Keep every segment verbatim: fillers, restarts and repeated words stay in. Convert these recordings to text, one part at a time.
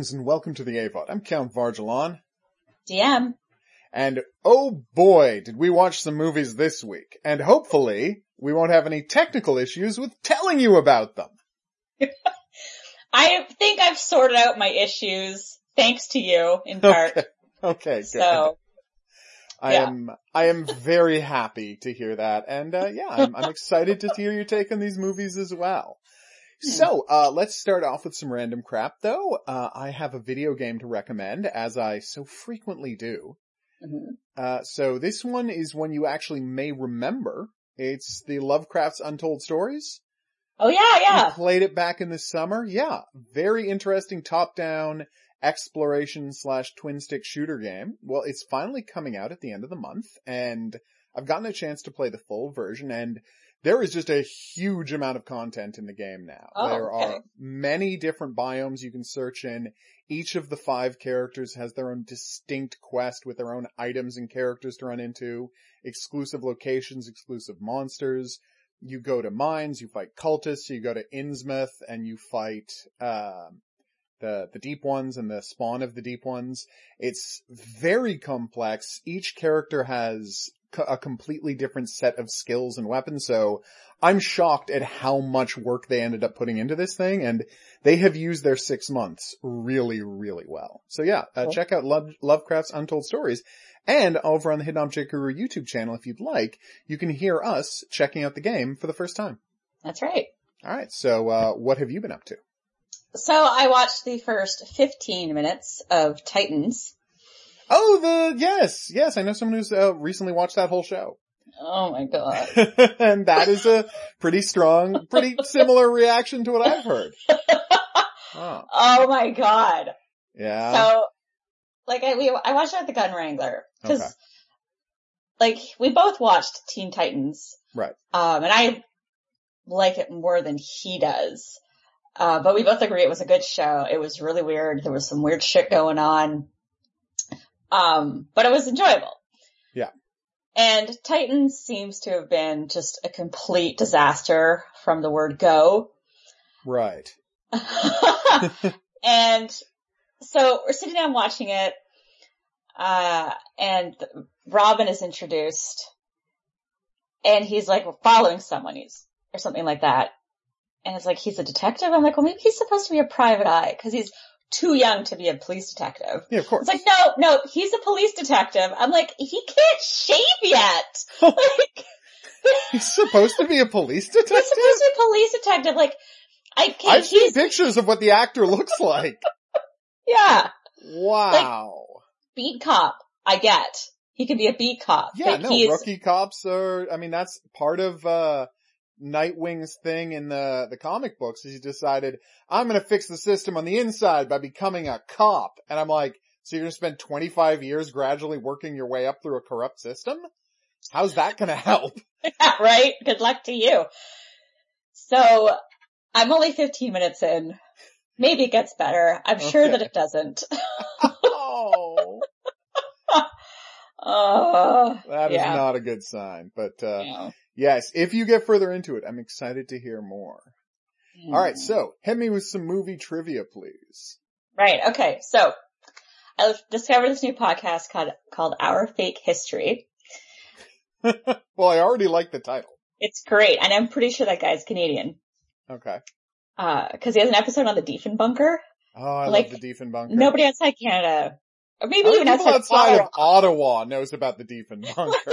Greetings and welcome to the A V O D. I'm Count Varjalon. D M. And oh boy, did we watch some movies this week. And hopefully, we won't have any technical issues with telling you about them. I think I've sorted out my issues, thanks to you, in part. Okay, okay good. So, I yeah. am, I am very happy to hear that. And uh, yeah, I'm, I'm excited to hear your take on these movies as well. So, uh, let's start off with some random crap though. Uh, I have a video game to recommend, as I so frequently do. Mm-hmm. Uh, so this one is one you actually may remember. It's the Lovecraft's Untold Stories. Oh yeah, yeah. We played it back in the summer. Yeah. Very interesting top-down exploration slash twin stick shooter game. Well, it's finally coming out at the end of the month, and I've gotten a chance to play the full version, and there is just a huge amount of content in the game now. Oh, there okay. are many different biomes you can search in. Each of the five characters has their own distinct quest with their own items and characters to run into, exclusive locations, exclusive monsters. You go to mines, you fight cultists, you go to Innsmouth, and you fight, uh, the, the deep ones and the spawn of the deep ones. It's very complex. Each character has a completely different set of skills and weapons, so I'm shocked at how much work they ended up putting into this thing, and they have used their six months really, really well. So yeah, uh, Cool. check out Love, Lovecraft's Untold Stories, and over on the Hidden Object Guru YouTube channel, if you'd like, you can hear us checking out the game for the first time. That's right. Alright, so uh what have you been up to? So I watched the first fifteen minutes of Titans. Oh, the, yes, yes, I know someone who's uh, recently watched that whole show. Oh my god. And that is a pretty strong, pretty similar reaction to what I've heard. Oh, Oh my god. yeah. So, like, I we I watched it at the Gun Wrangler because, Okay. like, we both watched Teen Titans, Right. um, and I like it more than he does. Uh, but we both agree it was a good show. It was really weird. There was some weird shit going on. Um, but it was enjoyable. Yeah. And Titans seems to have been just a complete disaster from the word go. Right. And so we're sitting down watching it, uh, and Robin is introduced, and he's like following someone, he's, or something like that. And it's like, he's a detective? I'm like, well, maybe he's supposed to be a private eye, cause he's too young to be a police detective. Yeah, of course. It's like, no, no, he's a police detective. I'm like, he can't shave yet. Like, He's supposed to be a police detective? he's supposed to be a police detective. Like, I can't, I've seen he's, pictures of what the actor looks like. yeah, Wow. beat cop, I get. He could be a beat cop. yeah, but no, he's, rookie cops are, I mean, that's part of, uh, Nightwing's thing in the, the comic books is he decided, I'm gonna fix the system on the inside by becoming a cop. And I'm like, so you're gonna spend twenty-five years gradually working your way up through a corrupt system? How's that gonna help? yeah, right? Good luck to you. So, I'm only fifteen minutes in. Maybe it gets better. I'm sure Okay. that it doesn't. Oh, Oh, that is yeah. not a good sign. But, uh, Yeah. yes, if you get further into it, I'm excited to hear more. Alright, so, hit me with some movie trivia, please. Right, okay. So, I discovered this new podcast called, called Our Fake History. Well, I already like the title. It's great, and I'm pretty sure that guy's Canadian. Okay. Uh, cause he has an episode on the Diefenbunker. Oh, I Like, love the Diefenbunker. Nobody outside Canada, or maybe How many even people outside, outside Ottawa. of Ottawa knows about the Diefenbunker?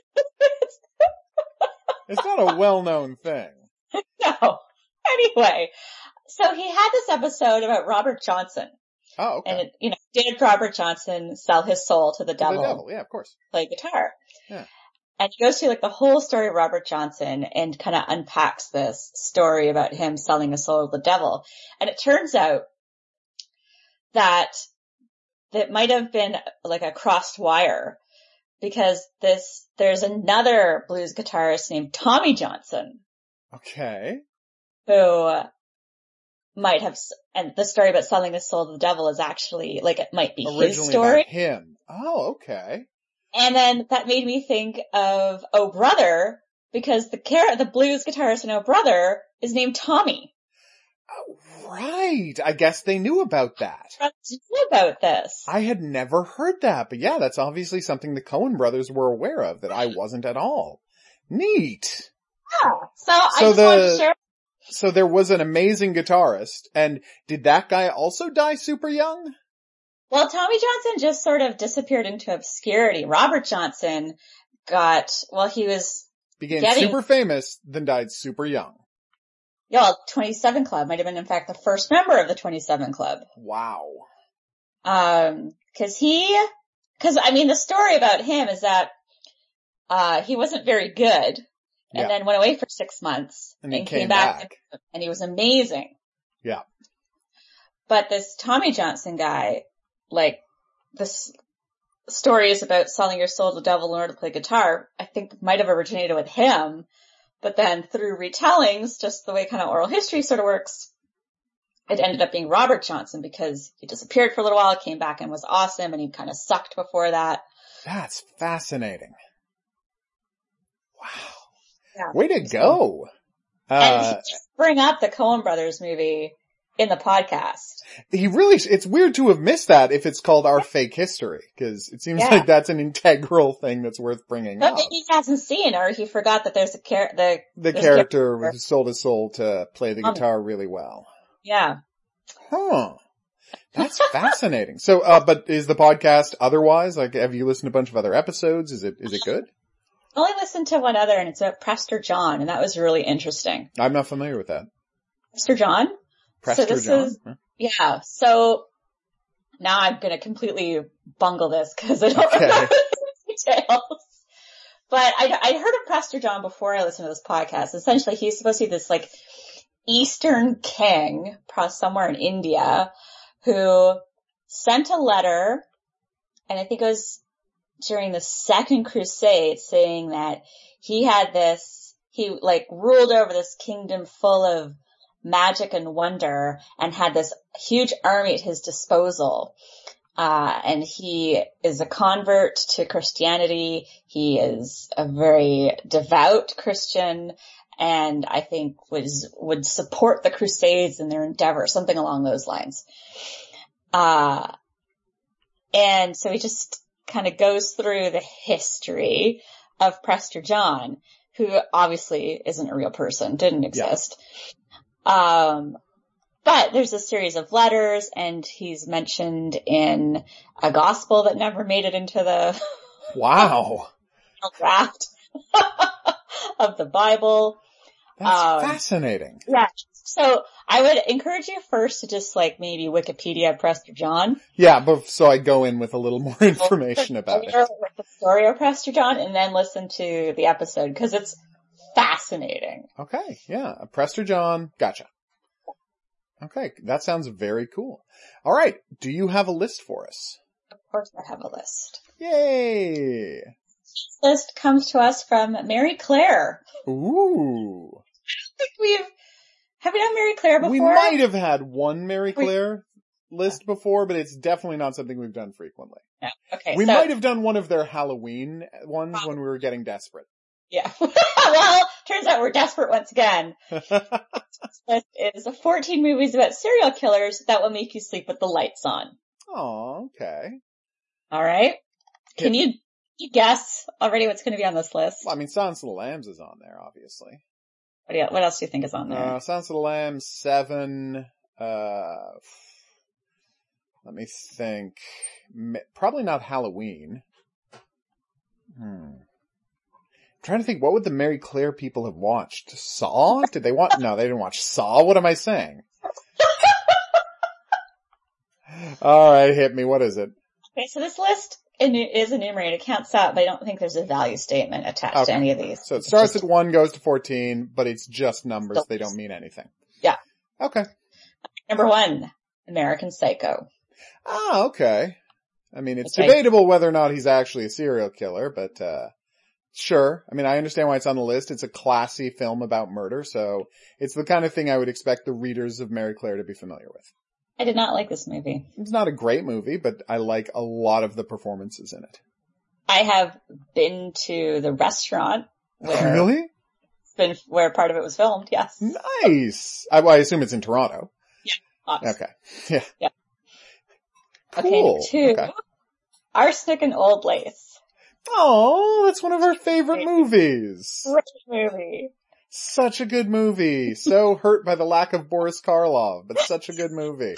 It's not a well-known thing. No. Anyway, so he had this episode about Robert Johnson. Oh, okay. And, it, you know, did Robert Johnson sell his soul to the To devil, the devil, yeah, of course. play guitar? Yeah. And he goes through like the whole story of Robert Johnson and kind of unpacks this story about him selling his soul to the devil. And it turns out that that might have been like a crossed wire, because this, there's another blues guitarist named Tommy Johnson Okay. who might have, and the story about selling his soul to the devil is actually, like, it might be Originally his story. about him. Oh, okay. And then that made me think of Oh Brother, because the car- the blues guitarist in Oh Brother is named Tommy. Right. I guess they knew about that. Brothers knew about this. I had never heard that, but yeah, that's obviously something the Coen brothers were aware of that I wasn't at all. Neat. Yeah. So, I So just the- wanted to share. So there was an amazing guitarist, and did that guy also die super young? Well, Tommy Johnson just sort of disappeared into obscurity. Robert Johnson got, well, he was, Became Getting- super famous, then died super young. yeah, well, twenty-seven Club might have been, in fact, the first member of the twenty-seven Club. Wow. Um, cause he, cause I mean, the story about him is that, uh, he wasn't very good and Yeah. then went away for six months And he came back. and he was amazing. Yeah. But this Tommy Johnson guy, like, this story is about selling your soul to the devil in order to play guitar, I think might have originated with him. But then through retellings, just the way kind of oral history sort of works, it ended up being Robert Johnson because he disappeared for a little while, came back and was awesome, and he kind of sucked before that. That's fascinating. Wow. Yeah. Way to go. And Uh, he just bring up the Coen Brothers movie in the podcast. he really, it's weird to have missed that if it's called Our Fake History, because it seems Yeah. like that's an integral thing that's worth bringing But up. maybe he hasn't seen, or he forgot that there's a char- the, The there's character character. who sold his soul to play the Um, guitar really well. yeah. Huh. That's fascinating. So, uh, but is the podcast otherwise? Like, have you listened to a bunch of other episodes? Is it, is it good? I only listened to one other, and it's about Prester John, and that was really interesting. I'm not familiar with that. Prester John? Prester this John? is- Huh? Yeah, so now I'm gonna completely bungle this because I don't Okay. remember the details. But I, I heard of Prester John before I listened to this podcast. Essentially, he's supposed to be this like Eastern king, pro- somewhere in India, who sent a letter, and I think it was during the Second Crusade, saying that he had this, he like ruled over this kingdom full of magic and wonder and had this huge army at his disposal. Uh, and he is a convert to Christianity. He is a very devout Christian and I think was, would support the Crusades in their endeavor, something along those lines. Uh, and so he just kind of goes through the history of Prester John, who obviously isn't a real person, didn't exist. Yeah. Um, but there's a series of letters and he's mentioned in a gospel that never made it into the Wow. draft of the Bible. That's Um, fascinating. Yeah. So I would encourage you first to just like maybe Wikipedia Prester John. Yeah, but so I go in with a little more information about it. With the story of Prester John and then listen to the episode because it's fascinating. Okay, yeah. Prester John, gotcha. Okay, that sounds very cool. All right, do you have a list for us? Of course I have a list. Yay! This list comes to us from Mary Claire. Ooh. I think we've, have we done Mary Claire before? We might have had one Mary Claire list before, but it's definitely not something we've done frequently. No. Okay. We so, might have done one of their Halloween ones when we were getting desperate. Yeah. Well, turns out we're desperate once again. This list is fourteen movies about serial killers that will make you sleep with the lights on. Oh, okay. All right. Can Yeah. you, you guess already what's going to be on this list? Well, I mean, Silence of the Lambs is on there, obviously. What, do you, what else do you think is on there? Uh, Silence of the Lambs, Seven, uh, let me think. M- Probably not Halloween. Hmm. I'm trying to think, what would the Mary Claire people have watched? Saw? Did they watch? No, they didn't watch Saw. What am I saying? Alright, hit me. What is it? Okay, so this list is enumerated, counts out, but I don't think there's a value statement attached Okay. to any of these. So it starts at one, goes to fourteen, but it's just numbers. They don't mean anything. Yeah. Okay. Number one, American Psycho. Ah, okay. I mean, it's Okay. debatable whether or not he's actually a serial killer, but, uh, sure. I mean, I understand why it's on the list. It's a classy film about murder, so it's the kind of thing I would expect the readers of Mary Claire to be familiar with. I did not like this movie. It's not a great movie, but I like a lot of the performances in it. I have been to the restaurant where Really? been where part of it was filmed, yes. Nice. I, well, I assume it's in Toronto. Yeah. Obviously. Okay. Yeah. Yeah. Cool. Okay, two. Okay. Arsenic and Old Lace. Oh, that's one of our favorite movies. Great movie. Such a good movie. So hurt by the lack of Boris Karloff, but such a good movie.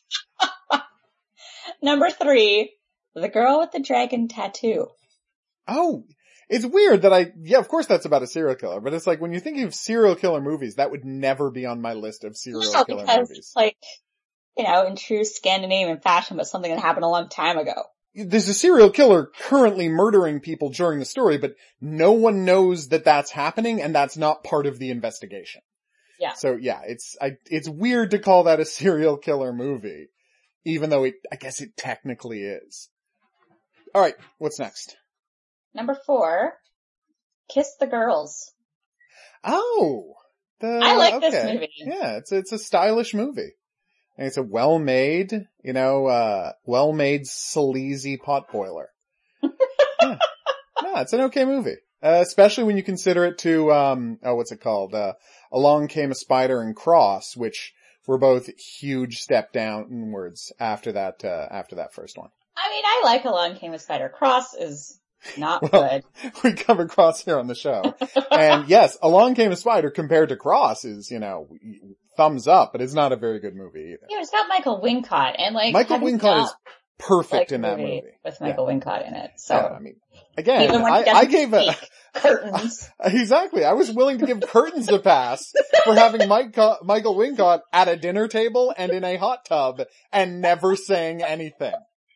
Number three, The Girl with the Dragon Tattoo. Oh, it's weird that I, yeah, of course that's about a serial killer, but it's like when you're thinking of serial killer movies, that would never be on my list of serial No, killer because, movies. like, you know, in true Scandinavian fashion, but something that happened a long time ago. There's a serial killer currently murdering people during the story, but no one knows that that's happening and that's not part of the investigation. Yeah. So yeah, it's, I, it's weird to call that a serial killer movie, even though it, I guess it technically is. Alright, what's next? Number four, Kiss the Girls. Oh! The, I like okay. this movie. Yeah, it's, it's a stylish movie. And it's a well-made, you know, uh, well-made sleazy pot boiler. Yeah. No, it's an okay movie. Uh, especially when you consider it to, um, oh, what's it called? Uh, Along Came a Spider and Cross, which were both huge step downwards after that, uh, after that first one. I mean, I like Along Came a Spider. Cross is not well, good. We cover Cross here on the show. And yes, Along Came a Spider compared to Cross is, you know, thumbs up, but it's not a very good movie either. Yeah, it's got Michael Wincott, and like Michael Wincott is perfect like in that movie movie. with Michael yeah. Wincott in it. So yeah, I mean, again, even when I, he I gave a curtains. exactly. I was willing to give curtains a pass for having Mike, Michael Wincott at a dinner table and in a hot tub and never saying anything.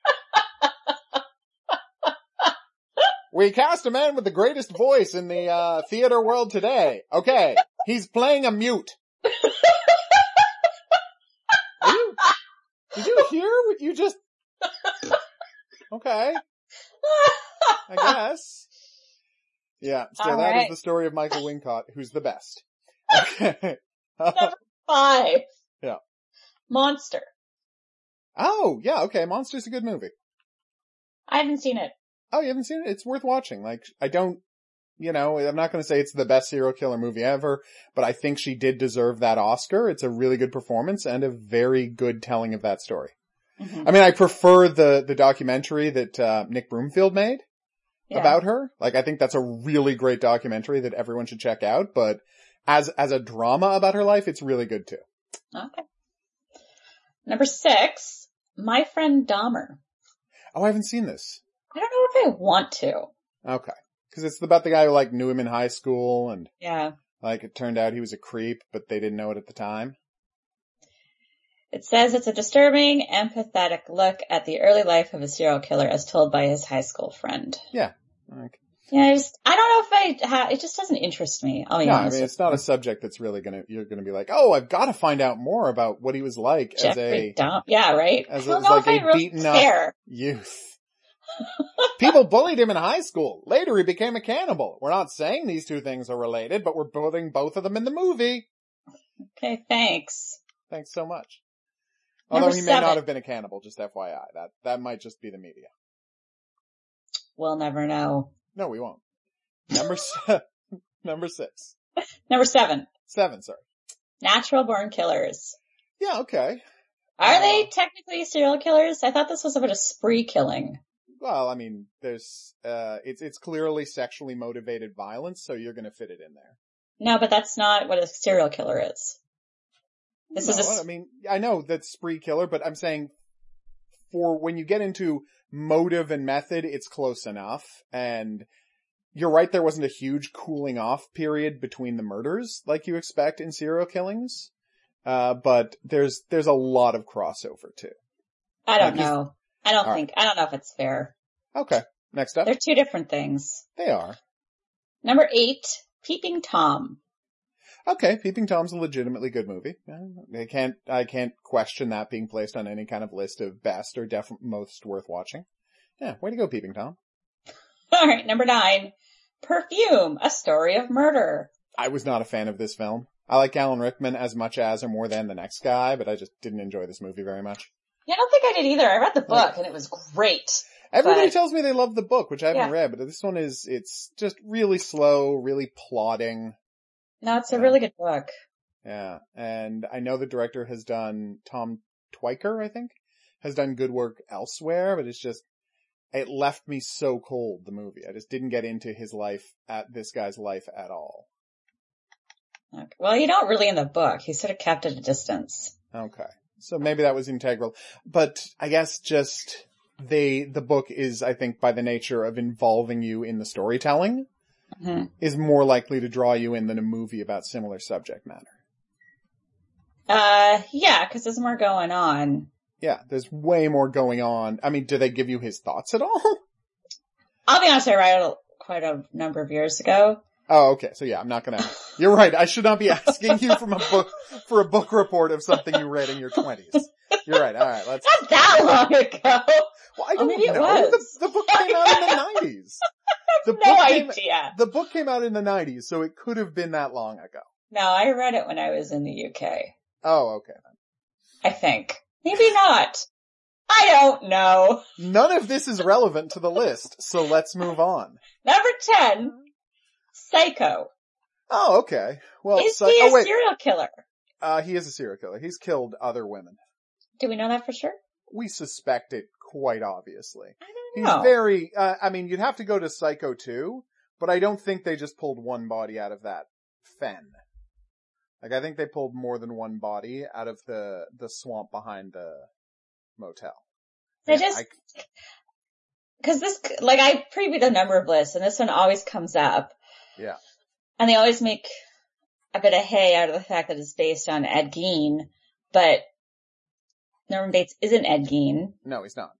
We cast a man with the greatest voice in the uh theater world today. Okay, he's playing a mute. Are you, did you hear what you just... Okay. I guess. Yeah, so All that right. is the story of Michael Wincott, who's the best. Okay. Number five. Yeah. Monster. Oh, yeah, okay, Monster's a good movie. I haven't seen it. Oh, you haven't seen it? It's worth watching. Like, I don't, you know, I'm not gonna say it's the best serial killer movie ever, but I think she did deserve that Oscar. It's a really good performance and a very good telling of that story. Mm-hmm. I mean, I prefer the, the documentary that, uh, Nick Broomfield made yeah. about her. Like, I think that's a really great documentary that everyone should check out, but as, as a drama about her life, it's really good too. Okay. Number six, My Friend Dahmer. Oh, I haven't seen this. I don't know if I want to. Okay. Cause it's about the guy who like knew him in high school and yeah, like it turned out he was a creep, but they didn't know it at the time. It says it's a disturbing, empathetic look at the early life of a serial killer as told by his high school friend. Yeah. Okay. Yeah, I just, I don't know if I ha- it just doesn't interest me. I'll be no, honest I mean, it's not you. a subject that's really gonna, you're gonna be like, oh, I've gotta find out more about what he was like Jeffrey as a, Dahmer. Yeah, right? As, I don't as know like if a I really beaten care. up youth. People bullied him in high school. Later he became a cannibal. We're not saying these two things are related, but we're putting both of them in the movie. Okay, thanks. Thanks so much. Number Although he seven. may not have been a cannibal, just F Y I. That, that might just be the media. We'll never know. No, we won't. Number seven. Number six. Number seven. Seven, sorry. Natural Born Killers. Yeah, okay. Are uh, they technically serial killers? I thought this was about a spree killing. Well, I mean, there's, uh, it's, it's clearly sexually motivated violence, so you're gonna fit it in there. No, but that's not what a serial killer is. This no, is a... I mean, I know that's spree killer, but I'm saying for when you get into motive and method, it's close enough. And you're right, there wasn't a huge cooling off period between the murders like you expect in serial killings. Uh, but there's, there's a lot of crossover too. I don't like know. I don't All think, right. I don't know if it's fair. Okay. Next up. They're two different things. They are. Number eight, Peeping Tom. Okay. Peeping Tom's a legitimately good movie. I can't, I can't question that being placed on any kind of list of best or def- most worth watching. Yeah. Way to go, Peeping Tom. All right. Number nine, Perfume, A Story of Murder. I was not a fan of this film. I like Alan Rickman as much as or more than the next guy, but I just didn't enjoy this movie very much. Yeah, I don't think I did either. I read the book like, and it was great. Everybody but... tells me they love the book, which I haven't yeah. read, but this one is, it's just really slow, really plodding. No, it's a Yeah. really good book. Yeah, and I know the director has done, Tom Twyker, I think, has done good work elsewhere, but it's just, it left me so cold, the movie. I just didn't get into his life, at this guy's life at all. Okay. Well, you don't really in the book. He's sort of kept at a distance. Okay. So maybe that was integral. But I guess just, they, the book is, I think, by the nature of involving you in the storytelling, Mm-hmm. is more likely to draw you in than a movie about similar subject matter. Uh, yeah, because there's more going on. Yeah, there's way more going on. I mean, do they give you his thoughts at all? I'll be honest, I read it quite a number of years ago. Oh, okay. So yeah, I'm not gonna, you're right. I should not be asking you from a book, for a book report of something you read in your twenties. You're right. All right. Let's. Not that long ago. Well, I Oh, don't maybe it know. was. The, the book came out in the nineties. The No book came, idea. the book came out in the nineties, so it could have been that long ago. No, I read it when I was in the U K. Oh, okay. I think. Maybe not. I don't know. None of this is relevant to the list, so let's move on. Number ten, Psycho. Oh, okay. Well, Is so, he a oh wait, serial killer? uh, he is a serial killer. He's killed other women. Do we know that for sure? We suspect it quite obviously. I don't He's know. very, uh, I mean, you'd have to go to Psycho two, but I don't think they just pulled one body out of that fen. Like, I think they pulled more than one body out of the, the swamp behind the motel. I Yeah, just, I- cause this, like I previewed a number of lists and this one always comes up. Yeah. And they always make a bit of hay out of the fact that it's based on Ed Gein, but Norman Bates isn't Ed Gein. No, he's not.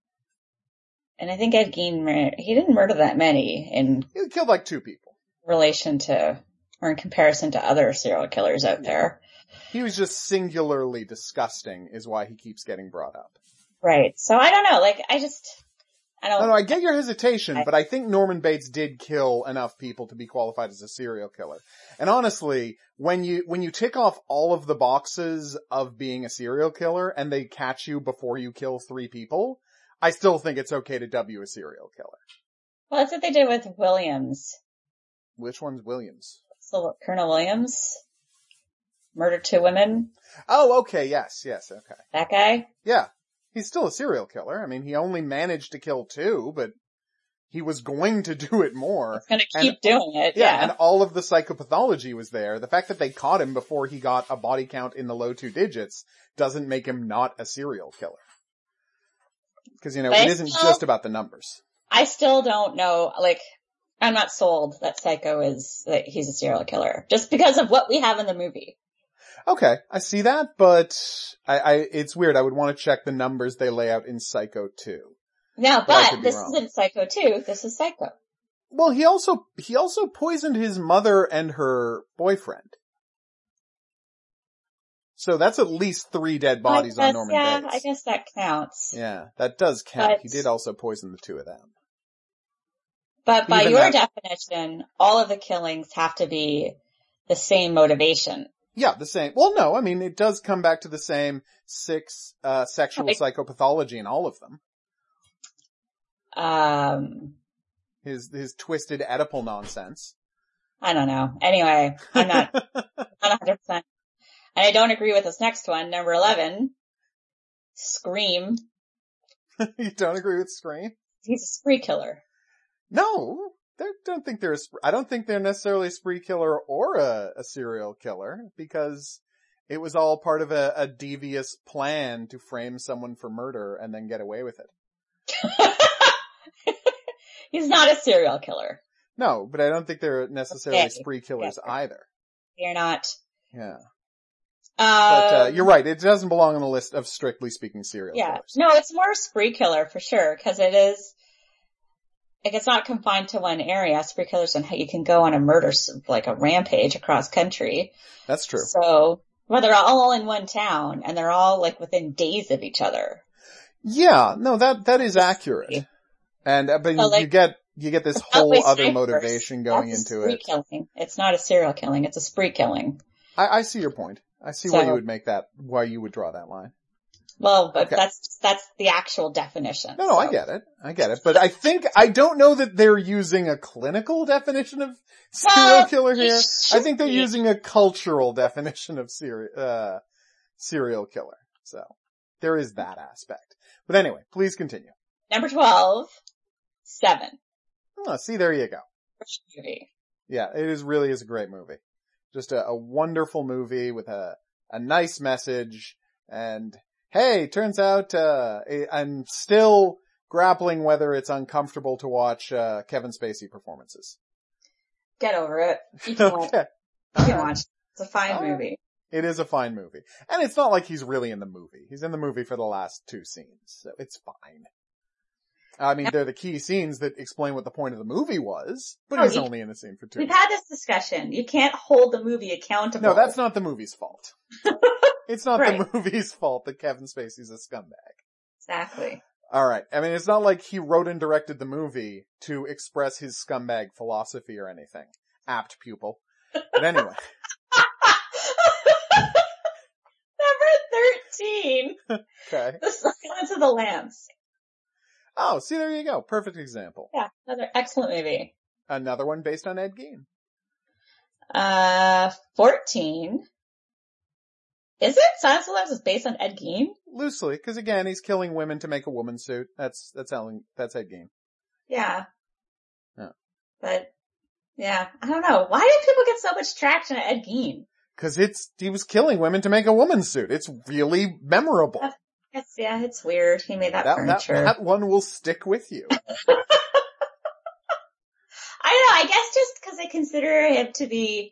And I think Ed Gein, mur- he didn't murder that many in He killed like two people. relation to, or in comparison to other serial killers out there. He was just singularly disgusting is why he keeps getting brought up. Right. So I don't know, like I just, I don't. No, no, I get your hesitation, but I think Norman Bates did kill enough people to be qualified as a serial killer. And honestly, when you, when you tick off all of the boxes of being a serial killer and they catch you before you kill three people, I still think it's okay to dub you a serial killer. Well, that's what they did with Williams. Which one's Williams? So Colonel Williams murdered two women. Oh, okay, yes, yes, okay. That guy. Yeah. He's still a serial killer. I mean, he only managed to kill two, but he was going to do it more. He's gonna keep And- doing it. Yeah, Yeah. and all of the psychopathology was there. The fact that they caught him before he got a body count in the low two digits doesn't make him not a serial killer. Because, you know, But it I isn't still- just about the numbers. I still don't know, like, I'm not sold that Psycho is, that he's a serial killer. Just because of what we have in the movie. Okay, I see that, but I, I it's weird. I would want to check the numbers they lay out in Psycho two. No, But I but could be this wrong. isn't Psycho two, this is Psycho. Well, he also, he also poisoned his mother and her boyfriend. So that's at least three dead bodies I on guess, Norman yeah, Bates. I guess that counts. Yeah, that does count. But- He did also poison the two of them. But by Even your that- definition, all of the killings have to be the same motivation. Yeah, the same. Well, no, I mean, it does come back to the same six, uh, sexual Like- psychopathology in all of them. Um, His, his twisted Oedipal nonsense. I don't know. Anyway, I'm not, not one hundred percent. And I don't agree with this next one, number eleven. Scream. You don't agree with Scream? He's a spree killer. No, I don't think they're a, sp- I don't think they're necessarily a spree killer or a, a serial killer, because it was all part of a, a devious plan to frame someone for murder and then get away with it. He's not a serial killer. No, but I don't think they're necessarily Okay. spree killers Yeah. either. You're not. Yeah. Um, But, uh, you're right. It doesn't belong on the list of strictly speaking serial yeah. killers. No, it's more spree killer for sure, because it is, like, it's not confined to one area. Spree killers and how you can go on a murder, s- like a rampage across country. That's true. So, well, they're all in one town, and they're all, like, within days of each other. Yeah, no, that, that is accurate. And, uh, but So, you, like, you get, you get this Subway whole other Snipers, motivation going that's a into spree it. killing. It's not a serial killing, it's a spree killing. I, I see your point. I see So- why you would make that, why you would draw that line. Well, but Okay. that's, that's the actual definition. No, no, so. I get it. I get it. But I think, I don't know that they're using a clinical definition of serial Well, killer they here. I think they're should be. using a cultural definition of serial, uh, serial killer. So, there is that aspect. But anyway, please continue. Number twelve, Seven. Oh, see, there you go. Movie. Yeah, it is really is a great movie. Just a, a wonderful movie with a, a nice message. And hey, turns out, uh, I'm still grappling whether it's uncomfortable to watch, uh, Kevin Spacey performances. Get over it. You can watch, Okay. you can watch. It's a fine All right. movie. It is a fine movie. And it's not like he's really in the movie. He's in the movie for the last two scenes, so it's fine. I mean, they're the key scenes that explain what the point of the movie was, but Oh, he's you- only in the scene for two. We've had this discussion. You can't hold the movie accountable. No, that's not the movie's fault. It's not Right. the movie's fault that Kevin Spacey's a scumbag. Exactly. Alright, I mean, it's not like he wrote and directed the movie to express his scumbag philosophy or anything. Apt pupil. But anyway. Number thirteen. Okay. The Silence of the Lambs. Oh, see, there you go. Perfect example. Yeah, another excellent movie. Another one based on Ed Gein. Uh, fourteen. Is it? Silence of the Lambs is based on Ed Gein? Loosely, because again, he's killing women to make a woman suit. That's, that's Ellen, that's Ed Gein. Yeah. Yeah. But, yeah, I don't know. Why did people get so much traction at Ed Gein? Cause it's, he was killing women to make a woman suit. It's really memorable. That's- It's, yeah, it's weird. He made that, That, that, furniture. that one will stick with you. I don't know, I guess just because I consider him to be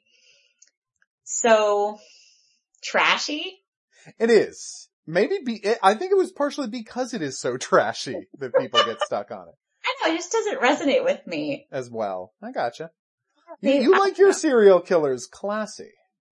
so trashy. It is. Maybe be, I think it was partially because it is so trashy that people get stuck on it I know, it just doesn't resonate with me. as well. I gotcha. You, Maybe- you I like don't your know. serial killers classy.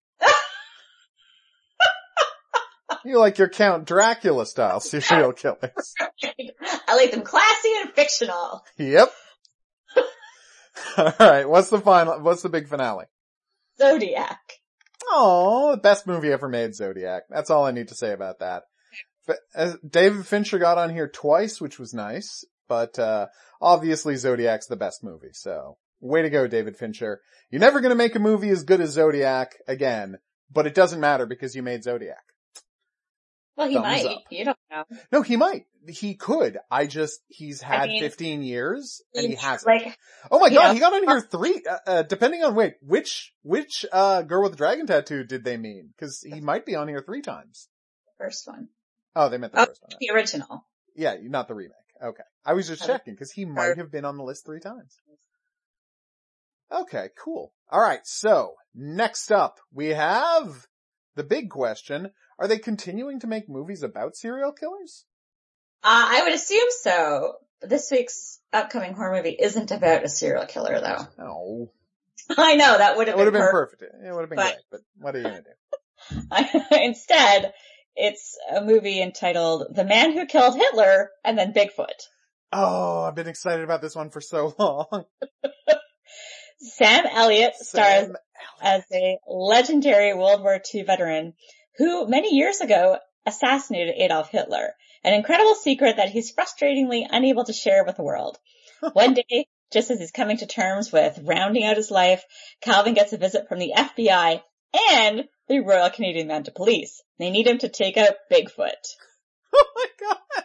You like your Count Dracula style serial killers. I like them classy and fictional. Yep. Alright, what's the final, what's the big finale? Zodiac. Oh, best movie ever made, Zodiac. That's all I need to say about that. But, uh, David Fincher got on here twice, which was nice, but, uh, obviously Zodiac's the best movie, so, way to go, David Fincher. You're never gonna make a movie as good as Zodiac again, but it doesn't matter because you made Zodiac. Well, he Thumbs might. up. You don't know. No, he might. He could. I just, he's had I mean, fifteen years, and he hasn't. Like, Oh my you god, know. he got on here three, uh, uh, depending on, wait, which, which, uh, girl with the dragon tattoo did they mean? Cause he might be on here three times. the first one. Oh, they meant the Oh, first one. the original. Yeah, not the remake. Okay. I was just Okay. checking, cause he might have been on the list three times. Okay, cool. Alright, so, next up, we have the big question. Are they continuing to make movies about serial killers? Uh, I would assume so. This week's upcoming horror movie isn't about a serial killer, though. No. I know, that would It have would have been been perfect. perfect. It would have been But- great, but what are you gonna do? Instead, it's a movie entitled The Man Who Killed Hitler and then Bigfoot. Oh, I've been excited about this one for so long. Sam Elliott stars Sam- as a legendary World War Two veteran who many years ago assassinated Adolf Hitler, an incredible secret that he's frustratingly unable to share with the world. One day, just as he's coming to terms with rounding out his life, Calvin gets a visit from the F B I and the Royal Canadian Mounted Police. They need him to take out Bigfoot. Oh my god.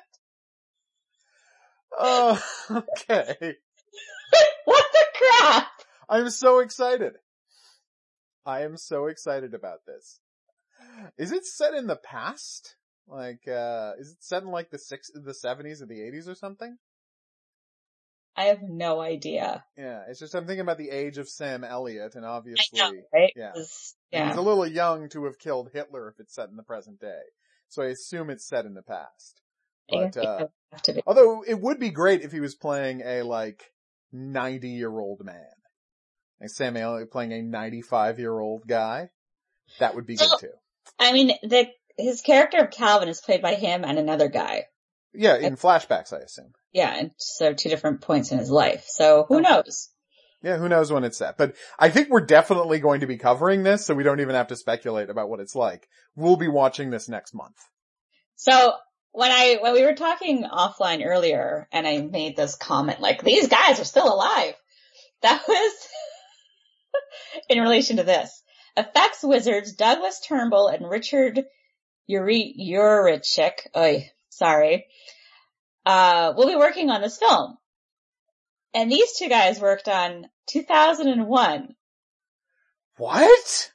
Oh, okay. What the crap? I'm so excited. I am so excited about this. Is it set in the past? Like, uh, is it set in like the six, the seventies or the eighties or something? I have no idea. Yeah, it's just I'm thinking about the age of Sam Elliott, and obviously, I know, right? yeah. 'Cause- he's yeah. a little young to have killed Hitler if it's set in the present day. So I assume it's set in the past. But, I uh, think have to be. although it would be great if he was playing a like ninety year old man. Like Sam Elliott playing a ninety-five year old guy. That would be good Well- too. I mean, the his character of Calvin is played by him and another guy. Yeah, in flashbacks, I assume. Yeah, and so two different points in his life. So who Oh. knows? Yeah, who knows when it's set. But I think we're definitely going to be covering this, so we don't even have to speculate about what it's like. We'll be watching this next month. So when I, when we were talking offline earlier and I made this comment, like, these guys are still alive. That was in relation to this. Effects wizards Douglas Turnbull and Richard Uri- Urich, oy, sorry, uh, will be working on this film. And these two guys worked on two thousand one. What?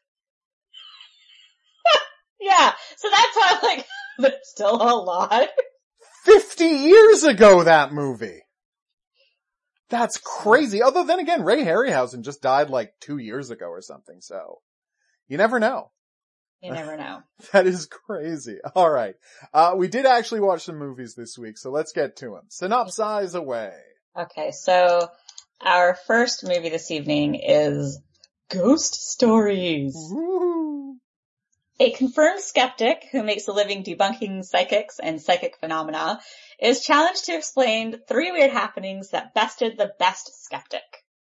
Yeah, so that's why I'm like, they're still alive. Fifty years ago, that movie. That's crazy. Although then again, Ray Harryhausen just died like two years ago or something, so you never know. You never know. That is crazy. Alright. Uh, we did actually watch some movies this week, so let's get to them. Synopsize away. Okay, so our first movie this evening is Ghost Stories. Woo. A confirmed skeptic who makes a living debunking psychics and psychic phenomena is challenged to explain three weird happenings that bested the best skeptic.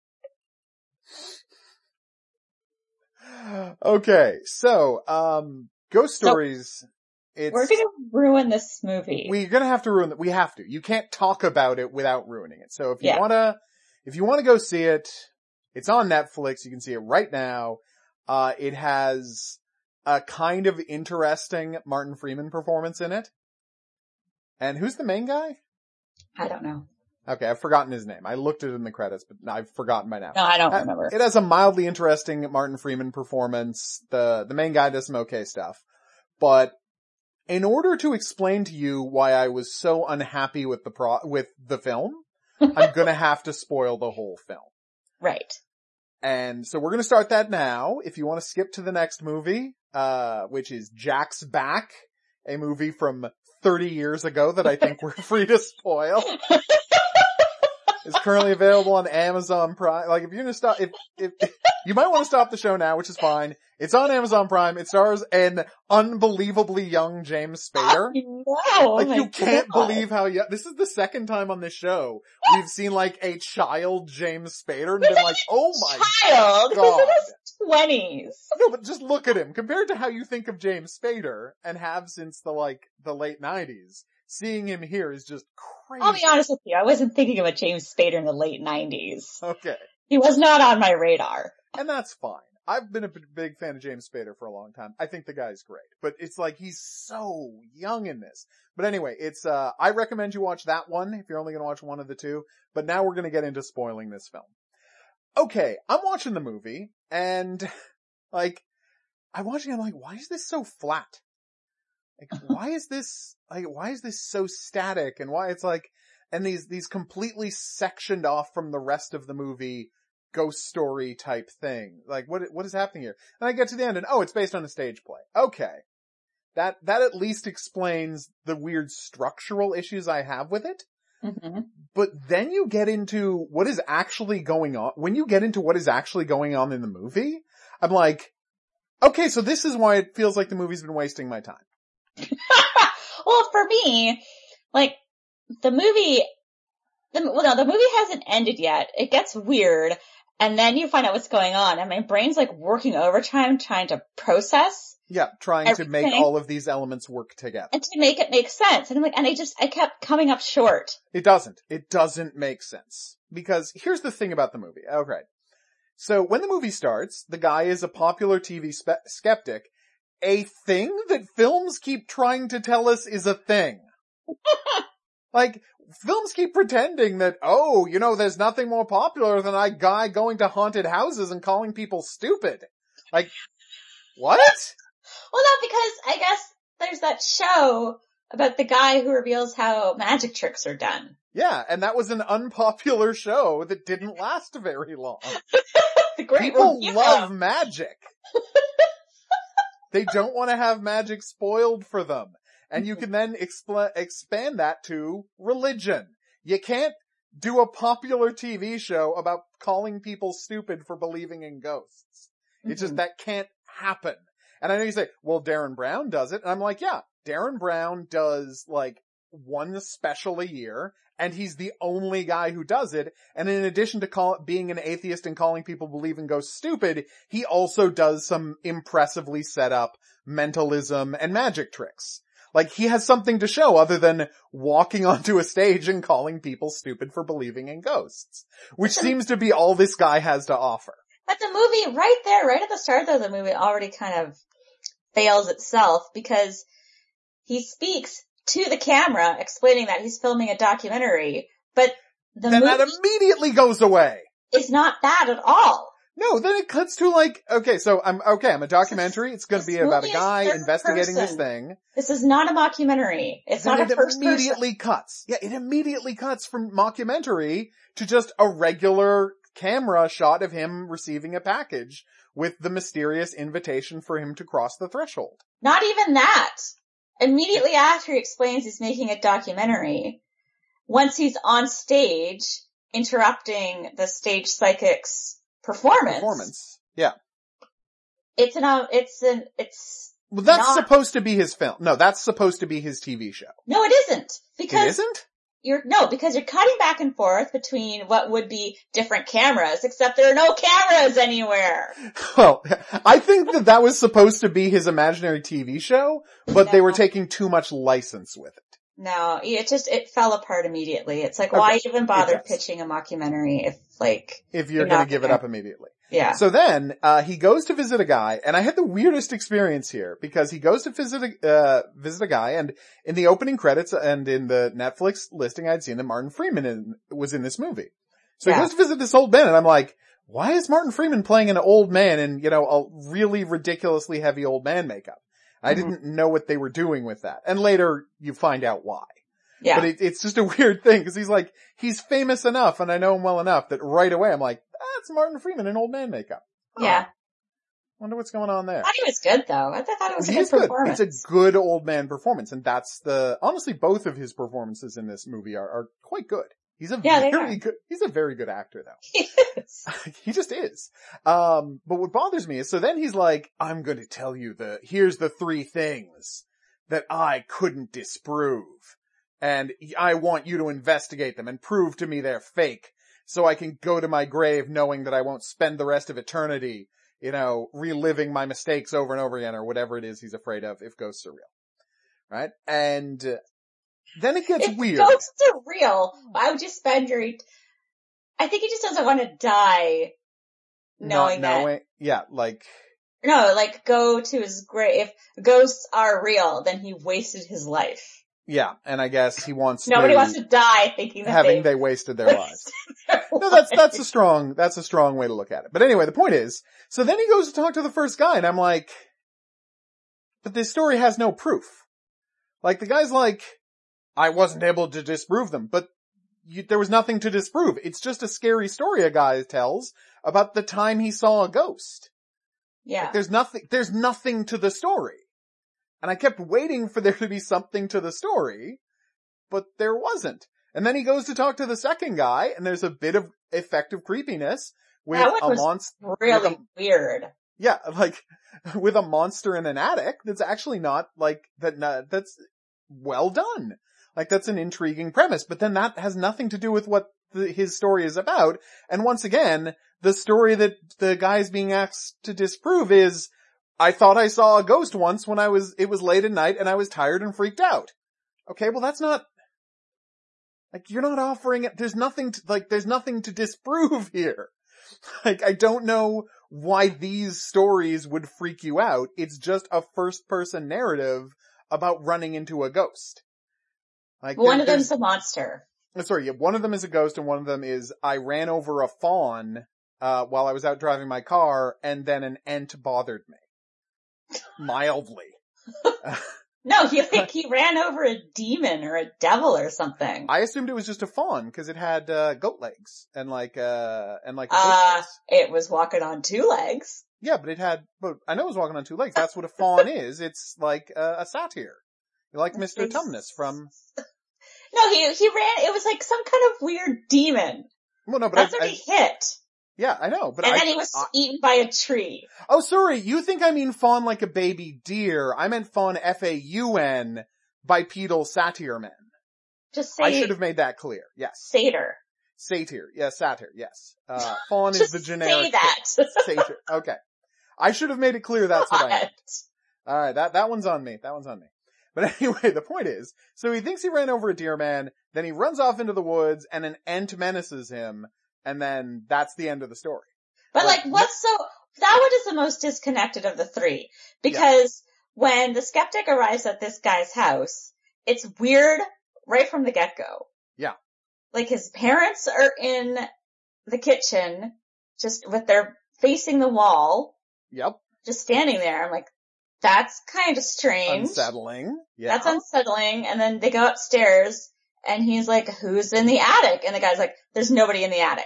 Okay, so, um, Ghost Stories, so, it's... We're gonna ruin this movie. We're gonna have to ruin it. We have to. You can't talk about it without ruining it. So if you yeah. wanna, if you wanna go see it, it's on Netflix. You can see it right now. Uh, it has a kind of interesting Martin Freeman performance in it. And who's the main guy? I don't know. Okay, I've forgotten his name. I looked at it in the credits, but I've forgotten by now. No, I don't remember. It has a mildly interesting Martin Freeman performance. The, the main guy does some okay stuff. But in order to explain to you why I was so unhappy with the pro, with the film, I'm gonna have to spoil the whole film. Right. And so we're gonna start that now. If you want to skip to the next movie, uh, which is Jack's Back, a movie from thirty years ago that I think we're free to spoil. It's currently available on Amazon Prime. Like, if you're gonna stop, if, if, if you might want to stop the show now, which is fine. It's on Amazon Prime. It stars an unbelievably young James Spader. Wow, like, oh you can't God. believe how young, this is the second time on this show we've seen like a child James Spader and been like, oh my child. God. He's in his twenties. No, but just look at him. Compared to how you think of James Spader and have since the like, the late nineties. Seeing him here is just crazy. I'll be honest with you, I wasn't thinking of a James Spader in the late nineties. Okay. He was not on my radar. And that's fine. I've been a big fan of James Spader for a long time. I think the guy's great. But it's like, he's so young in this. But anyway, it's, uh, I recommend you watch that one if you're only gonna watch one of the two. But now we're gonna get into spoiling this film. Okay, I'm watching the movie, and, like, I'm watching, I'm like, why is this so flat? Like, why is this, like, why is this so static? And why it's like, and these, these completely sectioned off from the rest of the movie ghost story type thing. Like, what, what is happening here? And I get to the end and, oh, it's based on a stage play. Okay. That, that at least explains the weird structural issues I have with it. Mm-hmm. But then you get into what is actually going on. When you get into what is actually going on in the movie, I'm like, okay, so this is why it feels like the movie's been wasting my time. Well, for me, like, the movie, the, well, no, the movie hasn't ended yet. It gets weird, and then you find out what's going on, and my brain's like working overtime trying to process. Yeah, trying everything. to make all of these elements work together. And to make it make sense. And I'm like, and I just, I kept coming up short. It doesn't. It doesn't make sense. Because here's the thing about the movie. Okay. So when the movie starts, the guy is a popular T V spe- skeptic. A thing that films keep trying to tell us is a thing. Like, films keep pretending that, oh, you know, there's nothing more popular than a guy going to haunted houses and calling people stupid. Like, what? Well, no, because I guess there's that show about the guy who reveals how magic tricks are done. Yeah, and that was an unpopular show that didn't last very long. The great People review. love magic. They don't want to have magic spoiled for them. And you can then expl- expand that to religion. You can't do a popular T V show about calling people stupid for believing in ghosts. Mm-hmm. It's just, that can't happen. And I know you say, well, Darren Brown does it. And I'm like, yeah, Darren Brown does like one special a year, and he's the only guy who does it. And in addition to call, being an atheist and calling people believe in ghosts stupid, he also does some impressively set up mentalism and magic tricks. Like, he has something to show other than walking onto a stage and calling people stupid for believing in ghosts, which seems to be all this guy has to offer. But the movie, right there, right at the start of the movie, already kind of fails itself because he speaks to the camera explaining that he's filming a documentary, but the then movie that immediately goes away. Is not that at all. No, then it cuts to like, okay, so I'm, okay, I'm a documentary. It's going to be about a guy investigating person. this thing. This is not a mockumentary. It's then not it a first immediately person. cuts. Yeah, it immediately cuts from mockumentary to just a regular camera shot of him receiving a package with the mysterious invitation for him to cross the threshold. Not even that. Immediately after he explains he's making a documentary, once he's on stage interrupting the stage psychic's performance. Performance. Yeah. It's an, it's an, it's Well, that's not, supposed to be his film. No, that's supposed to be his T V show. No, it isn't. Because it isn't? You're, no, because you're cutting back and forth between what would be different cameras, except there are no cameras anywhere. Well, I think that that was supposed to be his imaginary T V show, but no. they were taking too much license with it. No, it just, it fell apart immediately. It's like, Okay. why even bother pitching a mockumentary if, like... If you're, you're gonna give gonna... it up immediately. Yeah. So then, uh, he goes to visit a guy, and I had the weirdest experience here, because he goes to visit a, uh, visit a guy, and in the opening credits and in the Netflix listing, I'd seen that Martin Freeman in, was in this movie. So yeah. He goes to visit this old man, and I'm like, why is Martin Freeman playing an old man in, you know, a really ridiculously heavy old man makeup? I mm-hmm. didn't know what they were doing with that. And later, you find out why. Yeah. But it, it's just a weird thing, because he's like, he's famous enough, and I know him well enough, that right away I'm like, that's Martin Freeman in old man makeup. Oh, yeah. Wonder what's going on there. I thought he was good though. I thought it was a he good is good. performance. It's a good old man performance, and that's the, honestly, both of his performances in this movie are, are quite good. He's a yeah, very good, he's a very good actor though. He is. He just is. Um, but what bothers me is, so then he's like, I'm going to tell you the, here's the three things that I couldn't disprove. And I want you to investigate them and prove to me they're fake, so I can go to my grave knowing that I won't spend the rest of eternity, you know, reliving my mistakes over and over again, or whatever it is he's afraid of if ghosts are real. Right? And uh, then it gets if weird. If ghosts are real, why would you spend your... I think he just doesn't want to die knowing Not knowing, that... Yeah, like... No, like, go to his grave. If ghosts are real, then he wasted his life. Yeah, and I guess he wants Nobody to, wants to die thinking that having they, they wasted their lives. Their no, that's, that's a strong, that's a strong way to look at it. But anyway, the point is, so then he goes to talk to the first guy, and I'm like, but this story has no proof. Like, the guy's like, I wasn't able to disprove them, but you, there was nothing to disprove. It's just a scary story a guy tells about the time he saw a ghost. Yeah. Like, there's nothing, there's nothing to the story. And I kept waiting for there to be something to the story, but there wasn't. And then he goes to talk to the second guy, and there's a bit of effective creepiness with that one a was monster. Really a, weird. Yeah, like with a monster in an attic. That's actually not like that. Not, that's well done. Like, that's an intriguing premise. But then that has nothing to do with what the, his story is about. And once again, the story that the guy's being asked to disprove is, I thought I saw a ghost once when I was, it was late at night and I was tired and freaked out. Okay, well that's not, like, you're not offering it, there's nothing to, like, there's nothing to disprove here. Like, I don't know why these stories would freak you out. It's just a first person narrative about running into a ghost. Like, one there, of them's a monster. Sorry, yeah, one of them is a ghost and one of them is, I ran over a fawn, uh, while I was out driving my car and then an ant bothered me. Mildly. No, he like he ran over a demon or a devil or something. I assumed it was just a fawn because it had uh, goat legs and like uh and like. A uh, it was walking on two legs. Yeah, but it had. But I know it was walking on two legs. That's what a fawn is. It's like uh, a satyr, like Mister Tumnus from. No, he he ran. It was like some kind of weird demon. Well, no, but that's I, what I, he hit. Yeah, I know, but and I, then he was I, eaten by a tree. Oh, sorry, you think I mean fawn like a baby deer. I meant fawn F A U N, bipedal satyr men. Just say... I should have made that clear, yes. Satyr. Satyr, yeah, satyr, yes. Uh, fawn is the generic... say that. Satyr, okay. I should have made it clear that's what I meant. Alright, that, that one's on me, that one's on me. But anyway, the point is, so he thinks he ran over a deer man, then he runs off into the woods, and an ent menaces him, and then that's the end of the story. But like, like what's so, that one is the most disconnected of the three. Because yeah. when the skeptic arrives at this guy's house, it's weird right from the get-go. Yeah. Like his parents are in the kitchen, just with their facing the wall. Yep. Just standing there. I'm like, that's kind of strange. Unsettling. Yeah. That's unsettling. And then they go upstairs and he's like, who's in the attic? And the guy's like, there's nobody in the attic.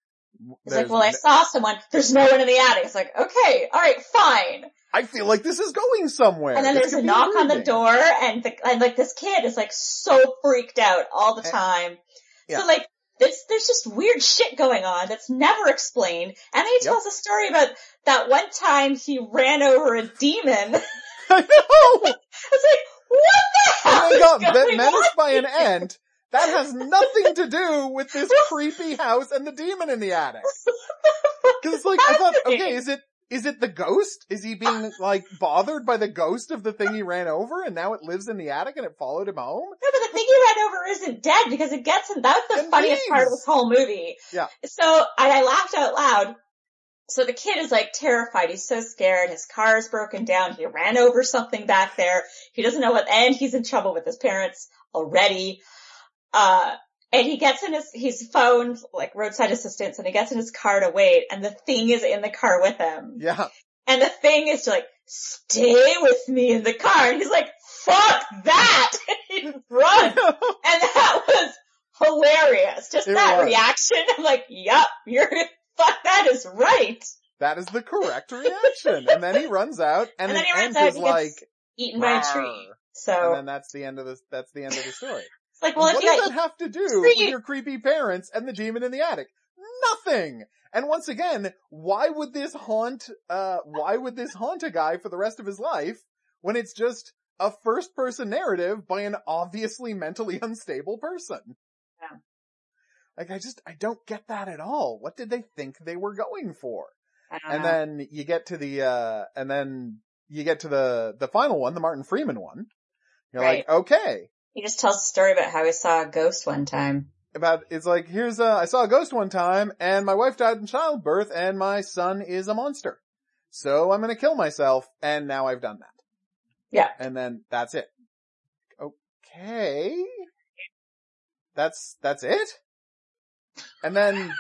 He's There's like, well, I saw someone. There's no one in the attic. It's like, okay, all right, fine. I feel like this is going somewhere. And then this there's a knock on the door and the, and like this kid is like so freaked out all the time. Yeah. So like, this, there's just weird shit going on that's never explained. And then he tells yep. a story about that one time he ran over a demon. I know! It's like, what the hell and is got going menaced on by an here? ent. That has nothing to do with this creepy house and the demon in the attic. Cause it's like, I thought, okay, is it, is it the ghost? Is he being like bothered by the ghost of the thing he ran over and now it lives in the attic and it followed him home? No, but the thing he ran over isn't dead because it gets him. That's the it funniest leaves. part of this whole movie. Yeah. So, and I laughed out loud. So the kid is like terrified. He's so scared. His car is broken down. He ran over something back there. He doesn't know what, and he's in trouble with his parents already. Uh, and he gets in his, he's phoned like roadside assistance and he gets in his car to wait and the thing is in the car with him. Yeah. And the thing is to like, stay with me in the car. And he's like, fuck that! And he runs. And that was hilarious. Just it that was. reaction. I'm like, yup, you're, fuck, that is right. That is the correct reaction. And then he runs out and, and then he runs ent out is and like, gets eaten by a tree. So. And then that's the end of the, that's the end of the story. It's like, well, what if does you that have to do with your creepy parents and the demon in the attic? Nothing! And once again, why would this haunt, uh, why would this haunt a guy for the rest of his life when it's just a first person narrative by an obviously mentally unstable person? Yeah. Like, I just, I don't get that at all. What did they think they were going for? I don't and know. then you get to the, uh, and then you get to the, the final one, the Martin Freeman one. You're right. like, okay. He just tells a story about how he saw a ghost one time. About, it's like, here's a, I saw a ghost one time and my wife died in childbirth and my son is a monster. So I'm gonna kill myself and now I've done that. Yeah. And then that's it. Okay. That's, that's it? And then,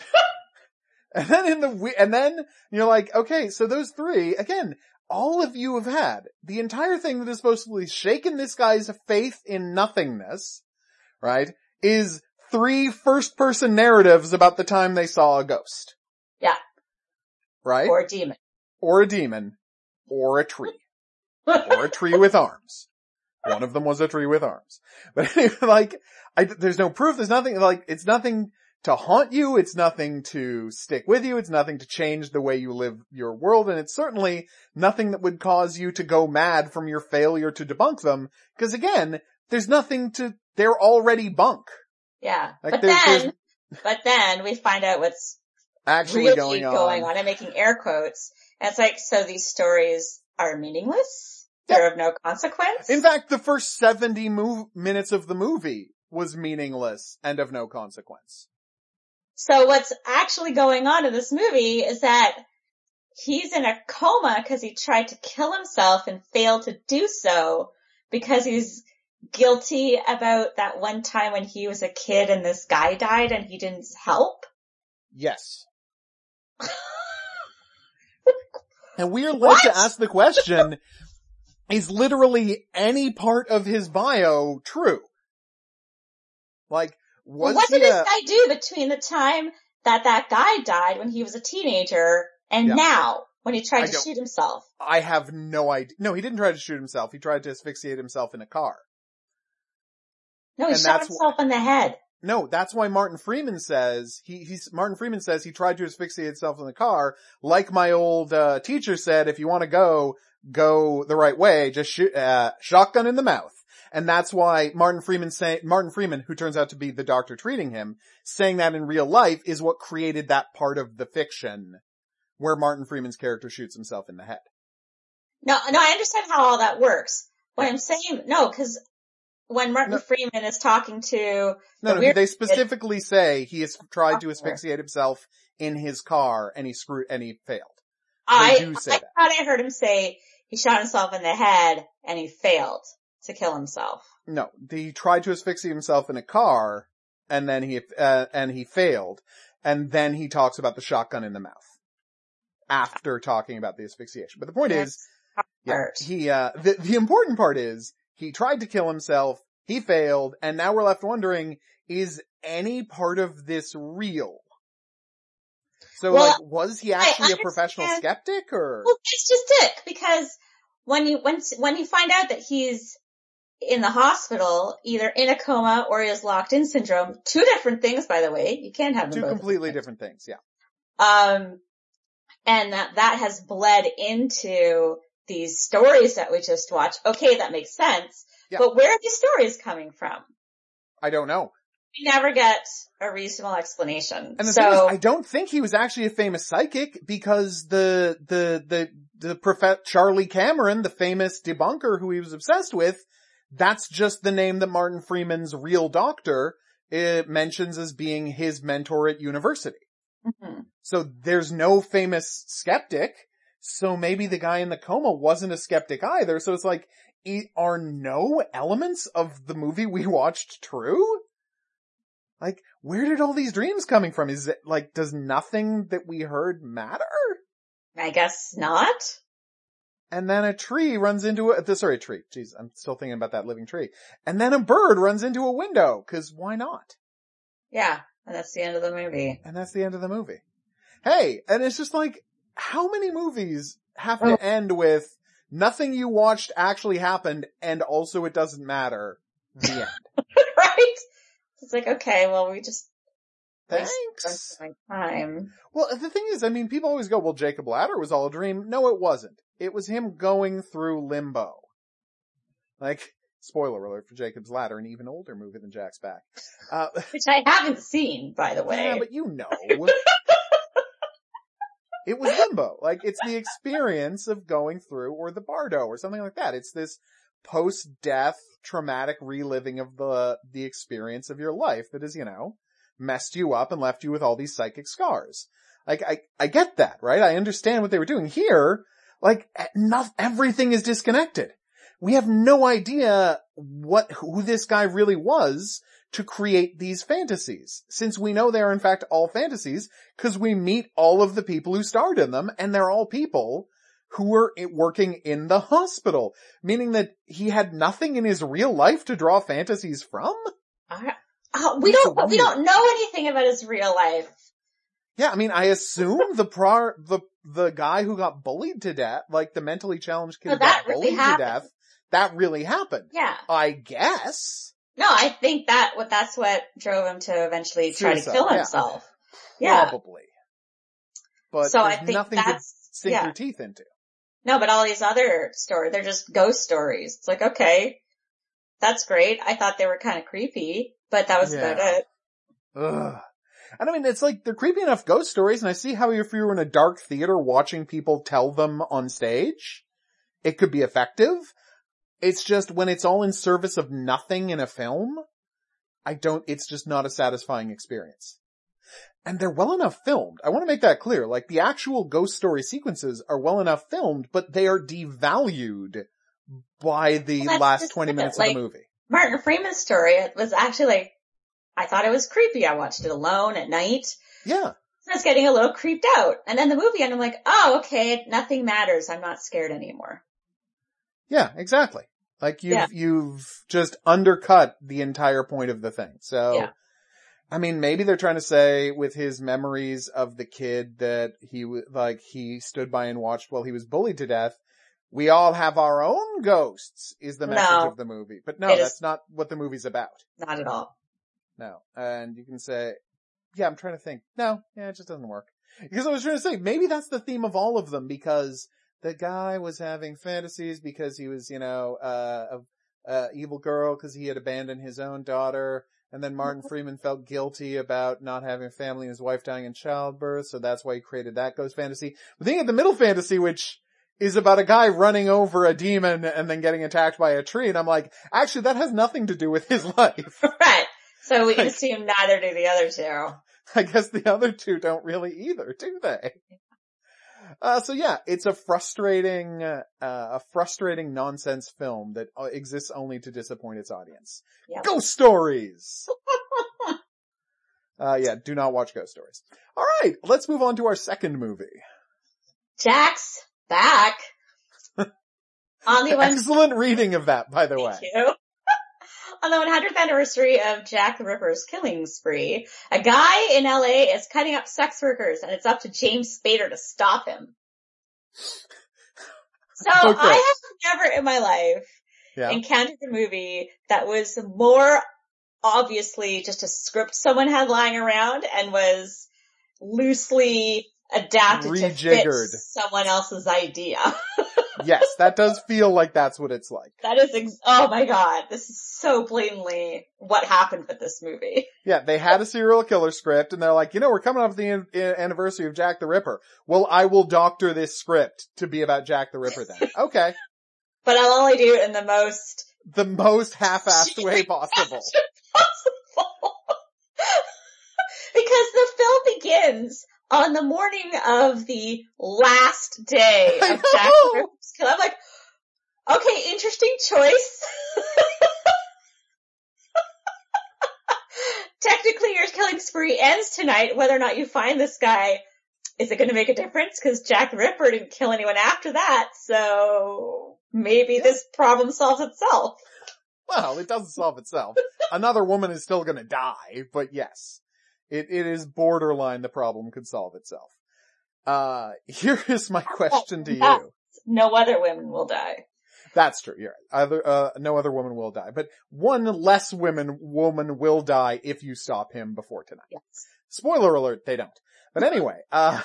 and then in the, and then you're like, okay, so those three, again, all of you have had the entire thing that has supposedly shaken this guy's faith in nothingness, right, is three first-person narratives about the time they saw a ghost. Yeah. Right? Or a demon. Or a demon. Or a tree. Or a tree with arms. One of them was a tree with arms. But like, I, there's no proof, there's nothing, like, it's nothing to haunt you, it's nothing to stick with you, it's nothing to change the way you live your world, and it's certainly nothing that would cause you to go mad from your failure to debunk them, because again, there's nothing to, they're already bunk. Yeah. Like but there's, then, there's but then we find out what's actually really going on. going on. I'm making air quotes. And it's like, so these stories are meaningless? They're yep. of no consequence? In fact, the first seventy move, minutes of the movie was meaningless and of no consequence. So what's actually going on in this movie is that he's in a coma because he tried to kill himself and failed to do so because he's guilty about that one time when he was a kid and this guy died and he didn't help? Yes. And we are led What? to ask the question, is literally any part of his bio true? Like, was well, what he did this a... guy do between the time that that guy died when he was a teenager and yeah. now when he tried I to don't... shoot himself? I have no idea. No, he didn't try to shoot himself. He tried to asphyxiate himself in a car. No, he and shot himself wh- in the head. No, that's why Martin Freeman says, he, he's, Martin Freeman says he tried to asphyxiate himself in the car. Like my old, uh, teacher said, if you want to go, go the right way, just shoot, uh, shotgun in the mouth. And that's why Martin Freeman say, Martin Freeman, who turns out to be the doctor treating him, saying that in real life is what created that part of the fiction where Martin Freeman's character shoots himself in the head. No, no, I understand how all that works. What I'm saying, no, because when Martin No. Freeman is talking to No, the no, weird they kid- specifically say he has tried to Doctor. asphyxiate himself in his car and he screwed, and he failed. I, do say I that. thought I heard him say he shot himself in the head and he failed to kill himself. No, he tried to asphyxiate himself in a car and then he, uh, and he failed. And then he talks about the shotgun in the mouth after talking about the asphyxiation. But the point Yes. is, yeah, he, uh, the, the important part is he tried to kill himself, he failed, and now we're left wondering, is any part of this real? So, Well, like, was he actually a professional understand- skeptic, or? Well, that's just it, because when you, when, when you find out that he's in the hospital, either in a coma or he has locked-in syndrome, two different things, by the way, you can't have them Two both. completely different things, yeah. Um, and that, that has bled into these stories that we just watched. Okay, that makes sense. Yeah. But where are these stories coming from? I don't know. We never get a reasonable explanation. And the so, thing is, I don't think he was actually a famous psychic because the, the, the, the prophet Charlie Cameron, the famous debunker who he was obsessed with, that's just the name that Martin Freeman's real doctor it mentions as being his mentor at university. mm-hmm. So there's no famous skeptic. So maybe the guy in the coma wasn't a skeptic either. So it's like, are no elements of the movie we watched true? Like, where did all these dreams coming from? Is it like, does nothing that we heard matter? I guess not. And then a tree runs into a, sorry, a tree. Jeez, I'm still thinking about that living tree. And then a bird runs into a window, cause why not? Yeah, and that's the end of the movie. And that's the end of the movie. Hey, and it's just like, how many movies have Oh. to end with nothing you watched actually happened and also it doesn't matter? The end. Right? It's like, okay, well, we just Thanks. wasted my time. Well, the thing is, I mean, people always go, well, Jacob Ladder was all a dream. No, it wasn't. It was him going through limbo. Like, spoiler alert for Jacob's Ladder, an even older movie than Jack's Back. Uh, Which I haven't seen, by the way. yeah, but you know. It was limbo. Like, it's the experience of going through, or the bardo, or something like that. It's this post-death traumatic reliving of the, the experience of your life that has, you know, messed you up and left you with all these psychic scars. Like, I, I get that, right? I understand what they were doing here. Like, not everything is disconnected. We have no idea what, who this guy really was to create these fantasies, since we know they are in fact all fantasies, because we meet all of the people who starred in them, and they're all people who were working in the hospital, meaning that he had nothing in his real life to draw fantasies from? I, uh, we That's don't, so we weird. don't know anything about his real life. Yeah, I mean, I assume the pro, the, the guy who got bullied to death, like the mentally challenged kid No, who got that really bullied to happened. death, that really happened. Yeah. I guess. No, I think that what that's what drove him to eventually try Suicide, to kill yeah. himself. Yeah. Probably. But So I there's think nothing to that's, sink yeah. your teeth into. No, but all these other stories, they're just ghost stories. It's like, okay, that's great. I thought they were kind of creepy, but that was Yeah. about it. Ugh. And I mean, it's like, they're creepy enough ghost stories, and I see how if you were in a dark theater watching people tell them on stage, it could be effective. It's just, when it's all in service of nothing in a film, I don't, it's just not a satisfying experience. And they're well enough filmed. I want to make that clear. Like, the actual ghost story sequences are well enough filmed, but they are devalued by the Well, that's last just twenty it. minutes Like, of the movie. Martin Freeman's story, it was actually like, I thought it was creepy. I watched it alone at night. Yeah. I was getting a little creeped out. And then the movie, and I'm like, oh, okay, nothing matters. I'm not scared anymore. Yeah, exactly. Like, you've, Yeah. you've just undercut the entire point of the thing. So, Yeah. I mean, maybe they're trying to say with his memories of the kid that he, w- like, he stood by and watched while he was bullied to death. We all have our own ghosts is the message No. of the movie. But no, It is- that's not what the movie's about. Not at all. No. And you can say, yeah, I'm trying to think. No, yeah, it just doesn't work. Because I was trying to say, maybe that's the theme of all of them, because the guy was having fantasies because he was, you know, uh, a, a evil girl because he had abandoned his own daughter. And then Martin Freeman felt guilty about not having a family and his wife dying in childbirth. So that's why he created that ghost fantasy. But then you had the middle fantasy, which is about a guy running over a demon and then getting attacked by a tree. And I'm like, actually, that has nothing to do with his life. Right. So we can Like, assume neither do the other two. I guess the other two don't really either, do they? Uh, so yeah, it's a frustrating, uh, a frustrating nonsense film that uh, exists only to disappoint its audience. Yep. Ghost Stories! uh, yeah, do not watch Ghost Stories. Alright, let's move on to our second movie. Jack's back. On the one, Excellent reading of that, by the way. thank you. On the one hundredth anniversary of Jack the Ripper's killing spree, a guy in L A is cutting up sex workers, and it's up to James Spader to stop him. So Okay. I have never in my life Yeah. encountered a movie that was more obviously just a script someone had lying around and was loosely adapted to fit Rejiggered. someone else's idea. Yes, that does feel like that's what it's like. That is, ex- oh my god, this is so blatantly what happened with this movie. Yeah, they had a serial killer script and they're like, you know, we're coming up with the an- anniversary of Jack the Ripper. Well, I will doctor this script to be about Jack the Ripper then. Okay. But I'll only do it in the most The most half-assed way possible. possible. Because the film begins on the morning of the last day I of Jack know. the Ripper's kill. I'm like, okay, interesting choice. Technically your killing spree ends tonight. Whether or not you find this guy, is it going to make a difference? Because Jack the Ripper didn't kill anyone after that, so maybe Yeah. this problem solves itself. Well, it doesn't solve itself. Another woman is still gonna die, but yes. It, it is borderline the problem could solve itself. Uh, here is my question to Yes. you. No other women will die. That's true, you're right. Other, uh, no other woman will die, but one less women, woman will die if you stop him before tonight. Yes. Spoiler alert, they don't. But anyway, uh,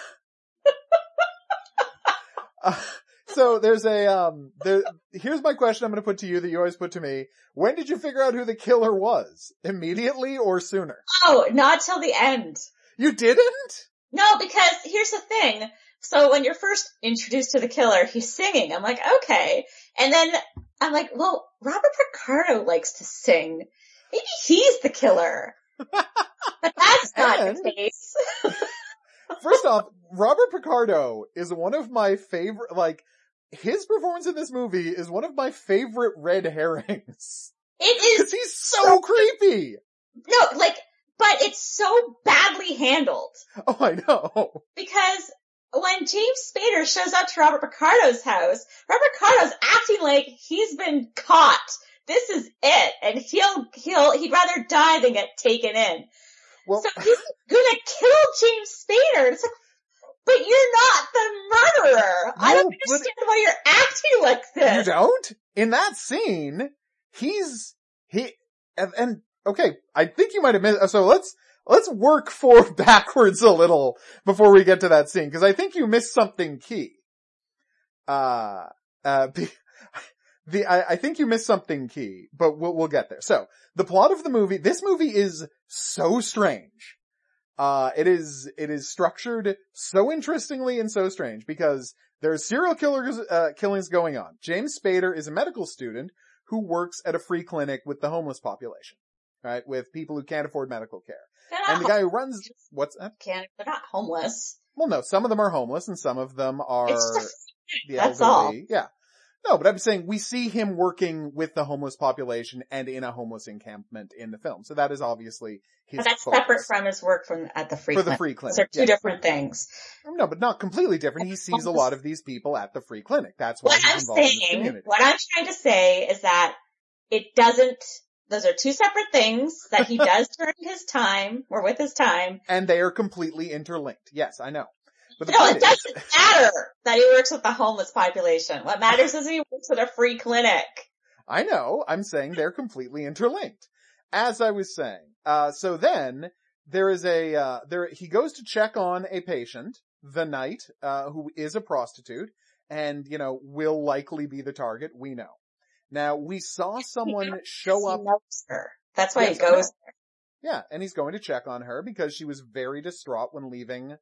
uh so there's a, um, there, here's my question I'm gonna put to you that you always put to me. When did you figure out who the killer was? Immediately or sooner? Oh, not till the end. You didn't? No, because here's the thing. So when you're first introduced to the killer, he's singing. I'm like, okay. And then I'm like, well, Robert Picardo likes to sing. Maybe he's the killer. But that's not And- the case. First off, Robert Picardo is one of my favorite, like, his performance in this movie is one of my favorite red herrings. It Cause is, he's so creepy! no, like, but it's so badly handled. Oh, I know. Because when James Spader shows up to Robert Picardo's house, Robert Picardo's acting like he's been caught. This is it. And he'll, he'll, he'd rather die than get taken in. Well, So he's gonna kill James Spader. It's like, but you're not the murderer. I No, don't but- understand why you're acting like you this. don't? In that scene, he's, he, and, and okay, I think you might have missed, so let's, let's work forward backwards a little before we get to that scene, cause I think you missed something key. Uh, uh, be, the, I, I think you missed something key, but we'll, we'll get there. So, the plot of the movie, this movie is so strange. Uh, it is, it is structured so interestingly and so strange because there's serial killers, uh, killings going on. James Spader is a medical student who works at a free clinic with the homeless population, right? With people who can't afford medical care. They're not, And the guy who runs, what's that? can't, they're not homeless. Well, no, some of them are homeless and some of them are It's just, the that's elderly. Yeah. No, but I'm saying we see him working with the homeless population and in a homeless encampment in the film. So that is obviously his but that's focus. separate from his work from at the free For the clinic. free Those clinic. are two yes. different things. No, but not completely different. He sees a lot of these people at the free clinic. That's why What he's I'm involved in this saying, community. what I'm trying to say is that it doesn't, those are two separate things that he does during his time, or with his time. And they are completely interlinked. Yes, I know. But the No, point it is, doesn't matter that he works with the homeless population. What matters is he works at a free clinic. I know, I'm saying they're completely interlinked. As I was saying, uh, so then there is a, uh, there, he goes to check on a patient the night, uh, who is a prostitute and, you know, will likely be the target. We know. Now, we saw someone show up. He knows her. That's why Yes, he I know. goes. Yeah, and he's going to check on her because she was very distraught when leaving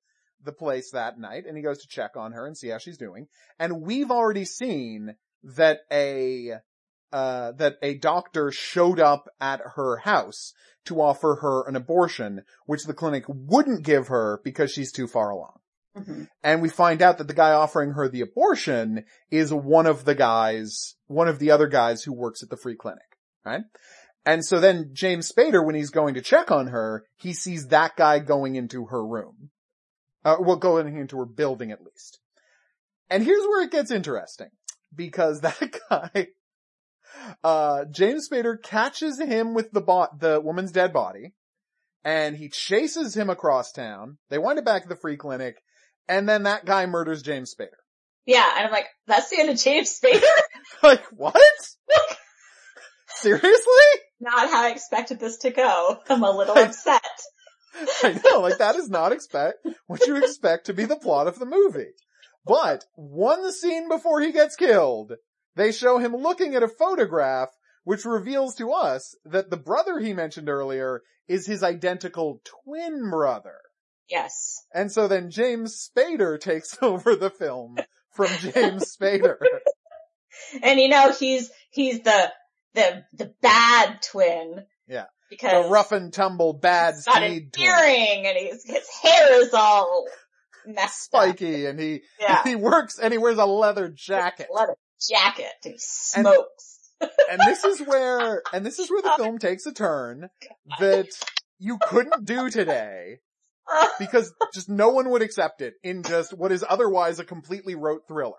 the place that night, and he goes to check on her and see how she's doing. And we've already seen that a, uh, that a doctor showed up at her house to offer her an abortion, which the clinic wouldn't give her because she's too far along. Mm-hmm. And we find out that the guy offering her the abortion is one of the guys, one of the other guys who works at the free clinic, right? And so then James Spader, when he's going to check on her, he sees that guy going into her room. Uh, well, going into her building at least. And here's where it gets interesting. Because that guy, uh, James Spader catches him with the bo- the woman's dead body, and he chases him across town. They wind up back at the free clinic, and then that guy murders James Spader. Yeah, and I'm like, that's the end of James Spader? Like, what? Seriously? Not how I expected this to go. I'm a little I, upset. I know, like that is not expect what you expect to be the plot of the movie. But one scene before he gets killed, they show him looking at a photograph which reveals to us that the brother he mentioned earlier is his identical twin brother. Yes. And so then James Spader takes over the film from James Spader. And you know, he's, he's the, the, the bad twin. Yeah. Because the rough and tumble bad he's got speed an earring and he's, his hair is all messed spiky up. and he, yeah. and he works and he wears a leather jacket. Leather jacket and he smokes. And, and this is where, and this is where the film takes a turn that you couldn't do today because just no one would accept it in just what is otherwise a completely rote thriller.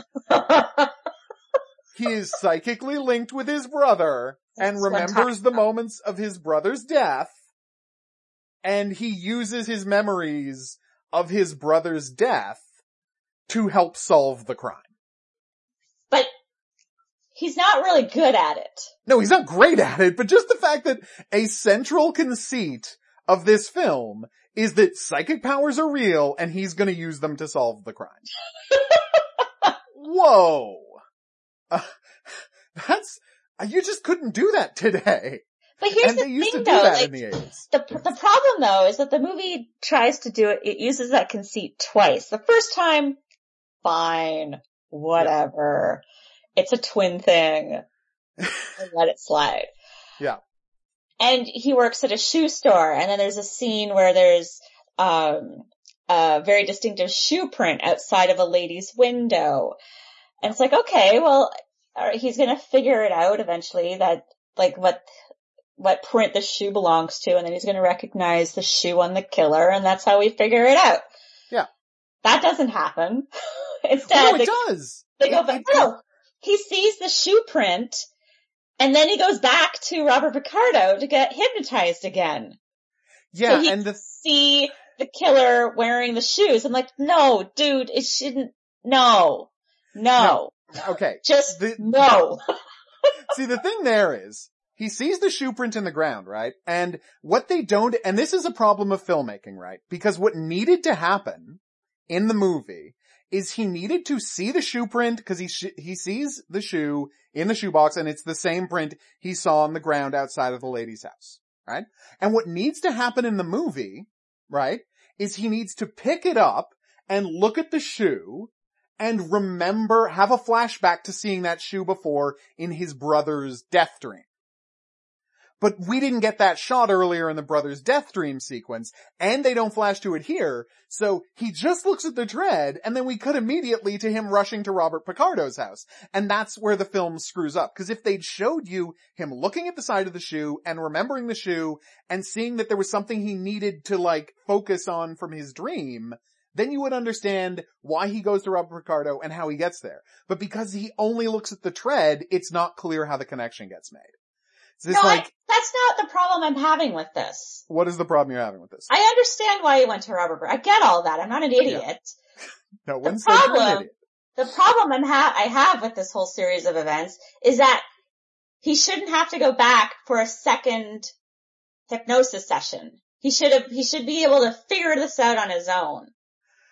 He is psychically linked with his brother and remembers the moments of his brother's death, and he uses his memories of his brother's death to help solve the crime. But he's not really good at it. No, he's not great at it, but just the fact that a central conceit of this film is that psychic powers are real and he's gonna use them to solve the crime. Whoa! Uh, that's, you just couldn't do that today. But here's and the they used thing to though, do that like, in the eighties. The, the problem though is that the movie tries to do it, it uses that conceit twice. The first time, fine, whatever. Yeah. It's a twin thing. Let it slide. Yeah. And he works at a shoe store, and then there's a scene where there's, um, a very distinctive shoe print outside of a lady's window. And it's like, okay, well, he's gonna figure it out eventually that, like, what, what print the shoe belongs to, and then he's gonna recognize the shoe on the killer, and that's how we figure it out. Yeah. That doesn't happen. Instead, no, it they, does. They go it, back, it, no, he sees the shoe print, and then he goes back to Robert Picardo to get hypnotized again. Yeah, so he and the, see the killer wearing the shoes. I'm like, no, dude, it shouldn't, no. No. no. Okay. Just the, no. See, the thing there is, he sees the shoe print in the ground, right? And what they don't, and this is a problem of filmmaking, right? Because what needed to happen in the movie is he needed to see the shoe print, cause he, sh- he sees the shoe in the shoebox and it's the same print he saw on the ground outside of the lady's house, right? And what needs to happen in the movie, right, is he needs to pick it up and look at the shoe and remember, have a flashback to seeing that shoe before in his brother's death dream. But we didn't get that shot earlier in the brother's death dream sequence, and they don't flash to it here, so he just looks at the dread, and then we cut immediately to him rushing to Robert Picardo's house. And that's where the film screws up, because if they'd showed you him looking at the side of the shoe, and remembering the shoe, and seeing that there was something he needed to, like, focus on from his dream, then you would understand why he goes to Robert Picardo and how he gets there. But because he only looks at the tread, it's not clear how the connection gets made. So no, like, I, that's not the problem I'm having with this. What is the problem you're having with this? I understand why he went to Robert Picardo. I get all that. I'm not an idiot. Yeah. No one said you're an idiot. The problem I'm ha- I have with this whole series of events is that he shouldn't have to go back for a second hypnosis session. He should have, he should be able to figure this out on his own.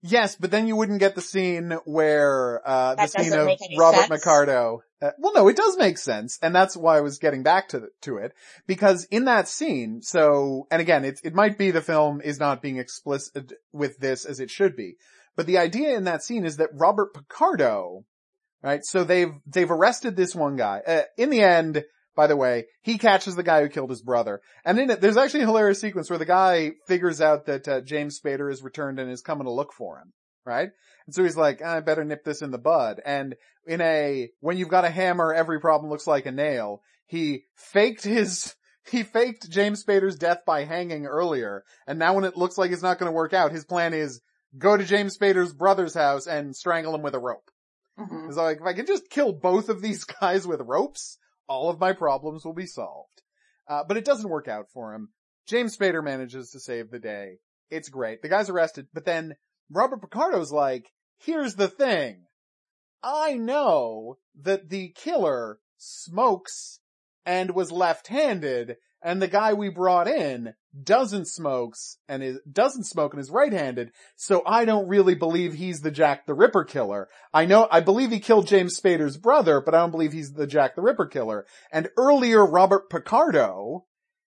Yes, but then you wouldn't get the scene where, uh, That the scene doesn't of make any Robert sense. Picardo. Uh, well, no, it does make sense, and that's why I was getting back to the, to it, because in that scene, so, and again, it, it might be the film is not being explicit with this as it should be, but the idea in that scene is that Robert Picardo, right, so they've, they've arrested this one guy. Uh, in the end, by the way, he catches the guy who killed his brother. And in it, there's actually a hilarious sequence where the guy figures out that uh, James Spader has returned and is coming to look for him, right? And so he's like, I better nip this in the bud. And in a, when you've got a hammer, every problem looks like a nail, he faked his, he faked James Spader's death by hanging earlier. And now when it looks like it's not going to work out, his plan is go to James Spader's brother's house and strangle him with a rope. Mm-hmm. He's like, if I can just kill both of these guys with ropes, all of my problems will be solved. Uh, but it doesn't work out for him. James Spader manages to save the day. It's great. The guy's arrested, but then Robert Picardo's like, here's the thing. I know that the killer smokes and was left-handed, and the guy we brought in doesn't smokes and is, doesn't smoke and is right-handed, so I don't really believe he's the Jack the Ripper killer. I know, I believe he killed James Spader's brother, but I don't believe he's the Jack the Ripper killer. And earlier, Robert Picardo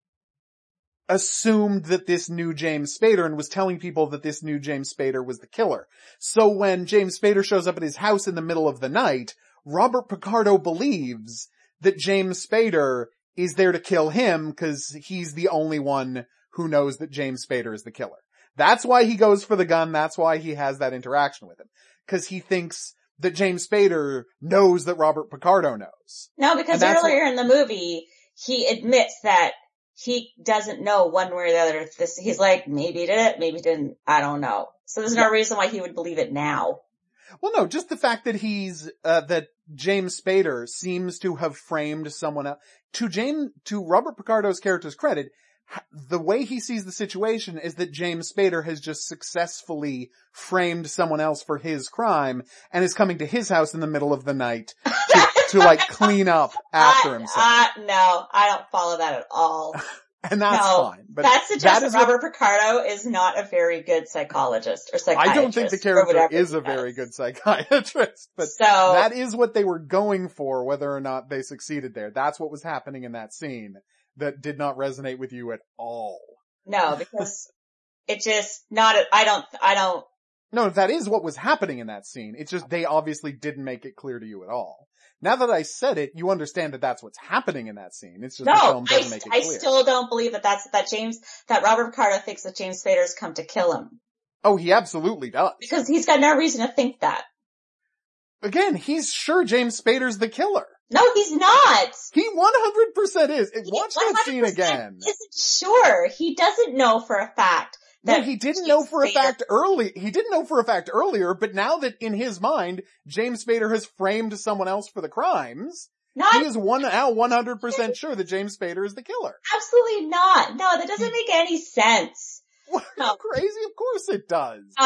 assumed that this new James Spader and was telling people that this new James Spader was the killer. So when James Spader shows up at his house in the middle of the night, Robert Picardo believes that James Spader is there to kill him because he's the only one who knows that James Spader is the killer. That's why he goes for the gun. That's why he has that interaction with him. Because he thinks that James Spader knows that Robert Picardo knows. No, because earlier in the movie, he admits that he doesn't know one way or the other. If this, he's like, maybe he did it, maybe he didn't, I don't know. So there's no yeah. reason why he would believe it now. Well, no, just the fact that he's, uh, that James Spader seems to have framed someone else. To James, to Robert Picardo's character's credit, the way he sees the situation is that James Spader has just successfully framed someone else for his crime and is coming to his house in the middle of the night to, to like clean up after I, himself. I, no, I don't follow that at all. And that's no, fine. But that suggests that, that Robert what, Picardo is not a very good psychologist or psychiatrist. I don't think the character is a very good psychiatrist, but so, that is what they were going for, whether or not they succeeded there. That's what was happening in that scene that did not resonate with you at all. No, because it just not, I don't, I don't. No, that is what was happening in that scene. It's just they obviously didn't make it clear to you at all. Now that I said it, you understand that that's what's happening in that scene. It's just no, the film doesn't I, make it I clear. I still don't believe that that's, that James, that Robert Picardo thinks that James Spader's come to kill him. Oh, he absolutely does. Because he's got no reason to think that. Again, he's sure James Spader's the killer. No, he's not. He one hundred percent is. Watch that scene again. Isn't sure. He doesn't know for a fact. No, he didn't know for a fact early. He didn't know for a fact earlier, but now that in his mind, James Spader has framed someone else for the crimes, not, he is one now one hundred percent sure that James Spader is the killer. Absolutely not. No, that doesn't make any sense. What, no. Are you crazy? Of course it does. Uh,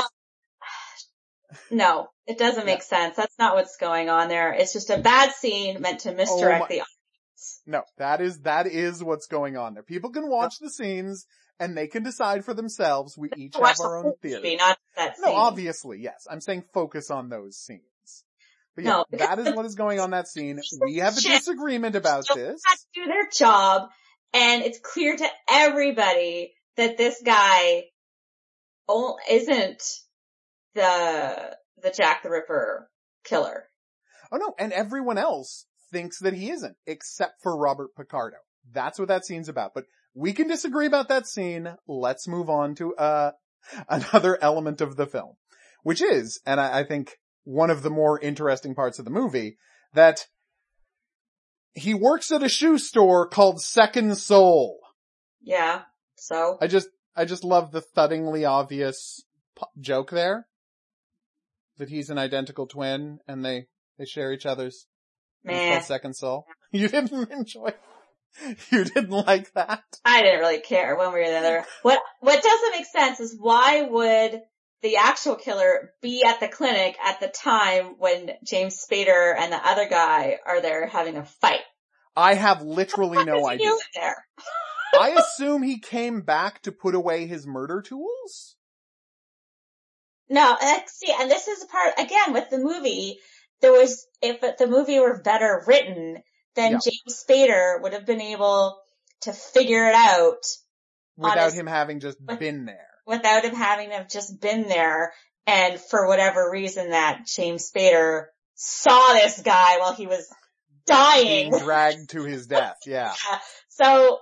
no, it doesn't make yeah. sense. That's not what's going on there. It's just a bad scene meant to misdirect oh the audience. No, that is, that is what's going on there. People can watch the scenes and they can decide for themselves. We each have our own theory. Not that no, obviously, yes. I'm saying focus on those scenes. But yeah, no, that is what is going on that scene. We have a disagreement about this. Have to do their job, and it's clear to everybody that this guy isn't the the Jack the Ripper killer. Oh no, and everyone else thinks that he isn't, except for Robert Picardo. That's what that scene's about. But we can disagree about that scene. Let's move on to uh another element of the film, which is, and I, I think one of the more interesting parts of the movie, that he works at a shoe store called Second Soul. Yeah, so? I just, I just love the thuddingly obvious p- joke there. That he's an identical twin and they, they share each other's. It's called Second Soul. You didn't enjoy You didn't like that? I didn't really care one way or the other. What, what doesn't make sense is why would the actual killer be at the clinic at the time when James Spader and the other guy are there having a fight? I have literally no idea. Doing there? I assume he came back to put away his murder tools? No, like, see, and this is the part, again, with the movie, there was, if the movie were better written, then Yeah. James Spader would have been able to figure it out. Without his, him having just with, been there. Without him having to have just been there, and for whatever reason that James Spader saw this guy while he was dying. Being dragged to his death, yeah. yeah. So,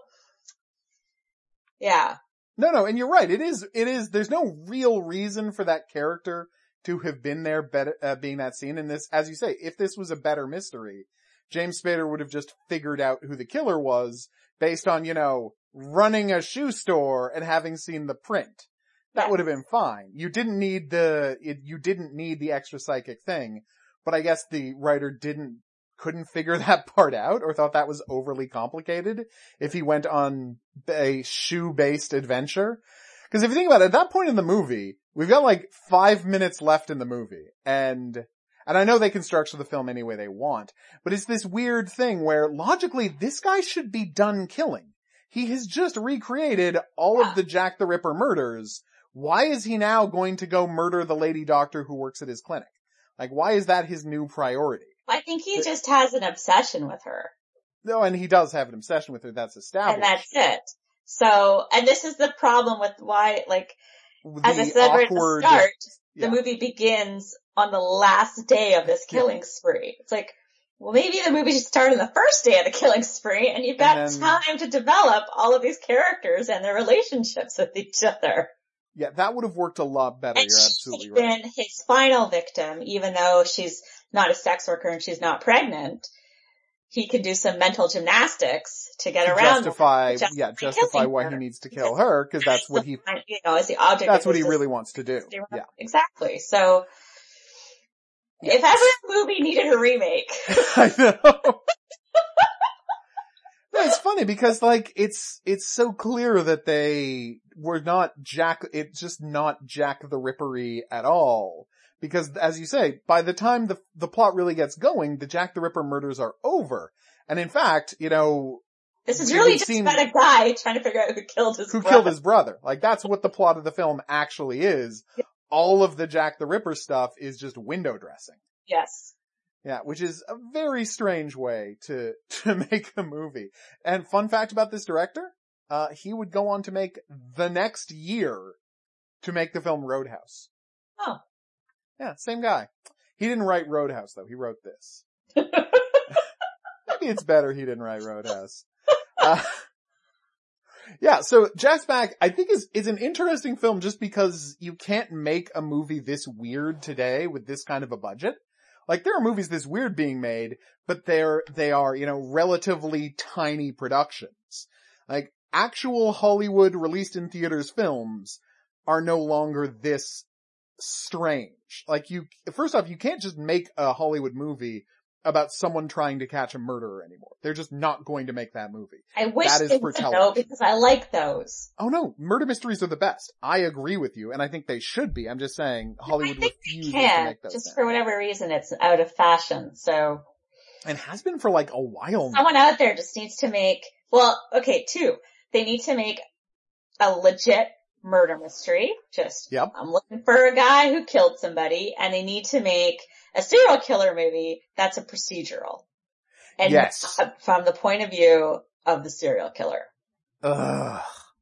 yeah. No, no, and you're right. It is, it is, there's no real reason for that character to have been there better, uh, being that scene in this. As you say, if this was a better mystery, James Spader would have just figured out who the killer was based on, you know, running a shoe store and having seen the print. That yeah. would have been fine. You didn't need the, it, you didn't need the extra psychic thing, but I guess the writer didn't, couldn't figure that part out or thought that was overly complicated if he went on a shoe-based adventure. Because if you think about it, at that point in the movie, we've got like five minutes left in the movie, and and I know they can structure the film any way they want, but it's this weird thing where logically this guy should be done killing. He has just recreated all yeah. of the Jack the Ripper murders. Why is he now going to go murder the lady doctor who works at his clinic? Like, why is that his new priority? I think he just has an obsession with her. No, and he does have an obsession with her, that's established. And that's it. So, and this is the problem with why, like, the as I said right at the start, yeah. the movie begins on the last day of this killing yeah. spree. It's like, well, maybe the movie should start on the first day of the killing spree, and you've got and then, time to develop all of these characters and their relationships with each other. Yeah, that would have worked a lot better. And You're absolutely she's right. been his final victim, even though she's not a sex worker and she's not pregnant. He can do some mental gymnastics to get to around justify, her, justify yeah, justify why her. he needs to kill her, because that's what he, you know, is the object. That's what he really wants to do. Yeah, exactly. So, yes. If every movie needed a remake, I know. No, it's funny because like it's it's so clear that they were not Jack. It's just not Jack the Rippery at all. Because, as you say, by the time the the plot really gets going, the Jack the Ripper murders are over. And in fact, you know... This is really just about a guy trying to figure out who killed his who brother. killed his brother. Like, that's what the plot of the film actually is. Yeah. All of the Jack the Ripper stuff is just window dressing. Yes. Yeah, which is a very strange way to to make a movie. And fun fact about this director, uh, he would go on to make the next year to make the film Roadhouse. Oh. Yeah, same guy. He didn't write Roadhouse, though. He wrote this. Maybe it's better he didn't write Roadhouse. Uh, yeah, so Jack's Back, I think is, is an interesting film just because you can't make a movie this weird today with this kind of a budget. Like, there are movies this weird being made, but they're, they are, you know, relatively tiny productions. Like, actual Hollywood released in theaters films are no longer this strange. Like you, first off, you can't just make a Hollywood movie about someone trying to catch a murderer anymore. They're just not going to make that movie. I wish that is they for would television. though, because I like those. Oh no, murder mysteries are the best. I agree with you, and I think they should be. I'm just saying Hollywood I think refuses they can, to make those just now. for whatever reason it's out of fashion, so. And has been for like a while now. Someone out there just needs to make, well, okay, two. They need to make a legit murder mystery. Just, yep. I'm looking for a guy who killed somebody, and they need to make a serial killer movie that's a procedural. And yes. from the point of view of the serial killer. Ugh.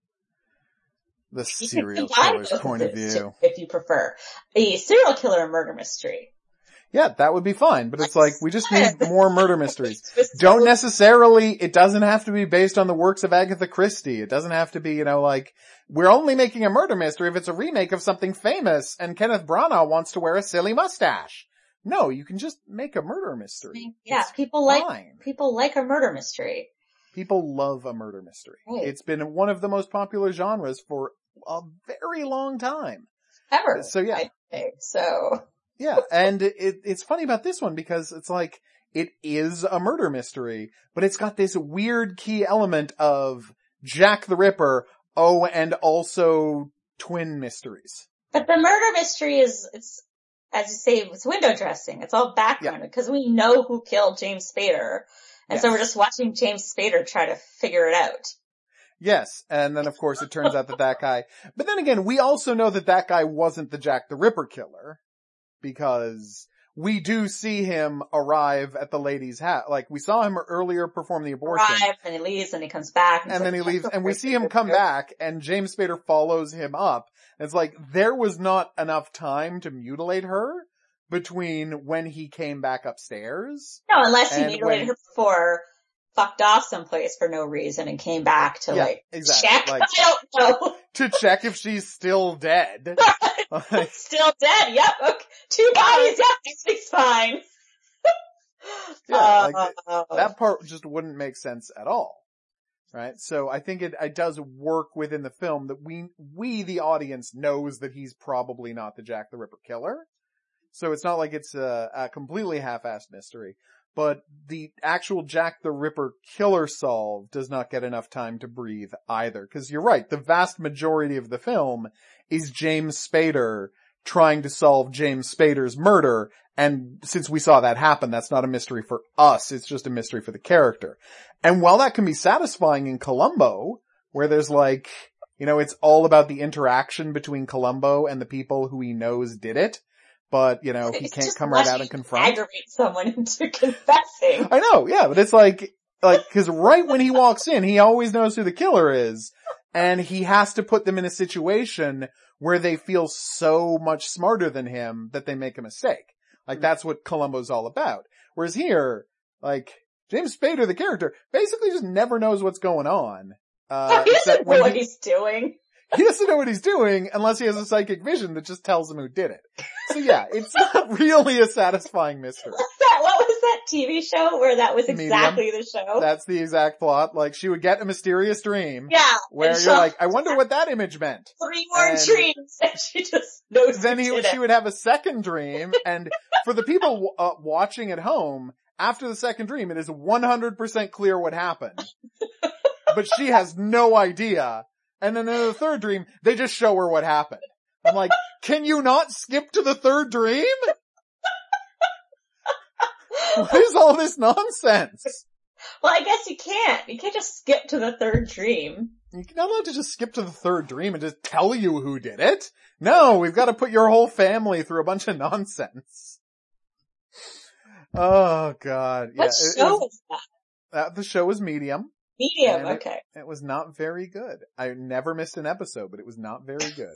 The serial killer's point of view. If you prefer. A serial killer murder mystery. Yeah, that would be fine, but it's like, we just need more murder mysteries. Don't necessarily, it doesn't have to be based on the works of Agatha Christie. It doesn't have to be, you know, like, we're only making a murder mystery if it's a remake of something famous and Kenneth Branagh wants to wear a silly mustache. No, you can just make a murder mystery. Yeah, it's people fine. like, people like a murder mystery. People love a murder mystery. Right. It's been one of the most popular genres for a very long time. Ever. So yeah. I'd say. So. Yeah, and it, it's funny about this one because it's like, it is a murder mystery, but it's got this weird key element of Jack the Ripper, oh, and also twin mysteries. But the murder mystery is, it's, as you say, it's window dressing. It's all background because yeah. we know who killed James Spader. And yes. so we're just watching James Spader try to figure it out. Yes, and then of course it turns out that that guy, but then again, we also know that that guy wasn't the Jack the Ripper killer, because we do see him arrive at the lady's house. Like, we saw him earlier perform the abortion. Arrive, and he leaves, and he comes back. And, and then like, he leaves, and we see him come back, and James Spader follows him up. And it's like, there was not enough time to mutilate her between when he came back upstairs. No, unless he and mutilated when- her before, fucked off someplace for no reason, and came back to, Yeah, like, exactly. check? Like- I don't know. To check if she's still dead. Like, Still dead, yep. Okay. Two bodies, yep, everything's fine. yeah, Uh, like, th- that part just wouldn't make sense at all. Right? So I think it, it does work within the film that we, we, the audience, knows that he's probably not the Jack the Ripper killer. So it's not like it's a, a completely half-assed mystery. But the actual Jack the Ripper killer solve does not get enough time to breathe either. Cause you're right, the vast majority of the film is James Spader trying to solve James Spader's murder. And since we saw that happen, that's not a mystery for us, it's just a mystery for the character. And while that can be satisfying in Columbo, where there's like, you know, it's all about the interaction between Columbo and the people who he knows did it, but, you know, he it's can't just come right less out you and can confront. aggravate someone into confessing. I know, yeah, but it's like, like, cause right when he walks in, he always knows who the killer is, and he has to put them in a situation where they feel so much smarter than him that they make a mistake. Like, that's what Columbo's all about. Whereas here, like, James Spader, the character, basically just never knows what's going on. Uh, he except doesn't know when what he, he's doing. he doesn't know what he's doing unless he has a psychic vision that just tells him who did it. So yeah, it's not really a satisfying mystery. What's that? What was that T V show where that was Medium. exactly the show? That's the exact plot. Like, she would get a mysterious dream. Yeah. Where and you're she'll like, I wonder what that image meant. three more and- dreams, and she just knows Then who he, did she it. would have a second dream, and for the people uh, watching at home, after the second dream, it is one hundred percent clear what happened. But she has no idea. And then in the third dream, they just show her what happened. I'm like, can you not skip to the third dream? What is all this nonsense? Well, I guess you can't. You can't just skip to the third dream. You're not allowed to just skip to the third dream and just tell you who did it. No, we've got to put your whole family through a bunch of nonsense. Oh god. What yeah, it- show it was, is that? uh, the show was Medium. Medium, and it- okay. It was not very good. I never missed an episode, but it was not very good.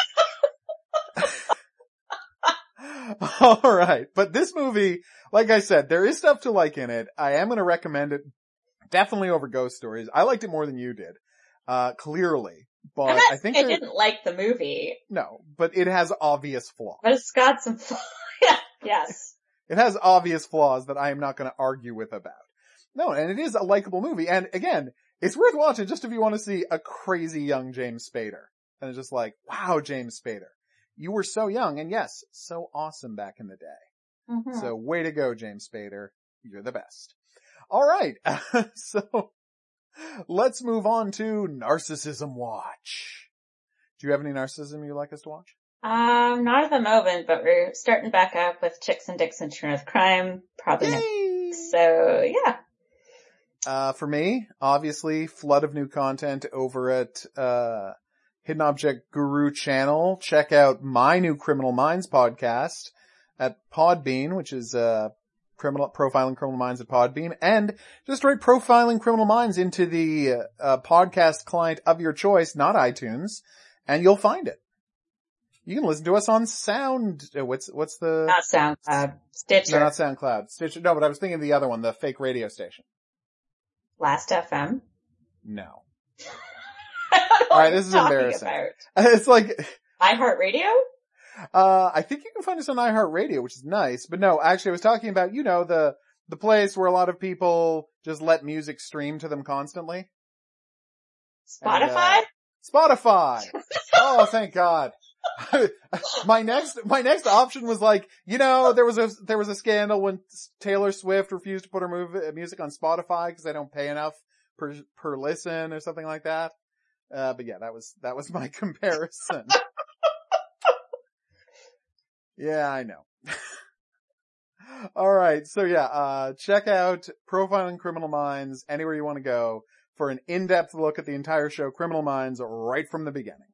Alright, but this movie, like I said, there is stuff to like in it. I am going to recommend it definitely over Ghost Stories. I liked it more than you did, uh, clearly. But I'm not I think saying I there- didn't like the movie, no, but it has obvious flaws. but it's got some fun. Yeah, yes. It has obvious flaws that I am not going to argue with about. No, and it is a likable movie. And again, it's worth watching just if you want to see a crazy young James Spader. And it's just like, wow, James Spader. You were so young and yes, so awesome back in the day. Mm-hmm. So way to go, James Spader. You're the best. All right. So let's move on to Narcissism Watch. Do you have any narcissism you'd like us to watch? Um, not at the moment, but we're starting back up with Chicks and Dicks and True North Crime, probably next Yay! week. So, yeah. Uh, for me, obviously, flood of new content over at, uh, Hidden Object Guru channel. Check out my new Criminal Minds podcast at Podbean, which is, uh, criminal, profiling criminal minds at Podbean, and just write profiling criminal minds into the, uh, podcast client of your choice, not iTunes, and you'll find it. You can listen to us on Sound, uh, what's, what's the, Not SoundCloud. Stitcher. no, not SoundCloud, Stitcher, no, but I was thinking of the other one, the fake radio station. Last F M. No. I don't know All what right, you're this is talking embarrassing. about. It's like, iHeartRadio? uh, I think you can find us on iHeartRadio, which is nice, but no, actually I was talking about, you know, the, the place where a lot of people just let music stream to them constantly. Spotify? And, uh, Spotify! Oh, thank God. my next, my next option was like, you know, there was a, there was a scandal when Taylor Swift refused to put her move, music on Spotify because they don't pay enough per, per listen or something like that. Uh, but yeah, that was, that was my comparison. Yeah, I know. Alright, so yeah, uh, check out Profiling Criminal Minds anywhere you want to go. for an in-depth look at the entire show, Criminal Minds, right from the beginning.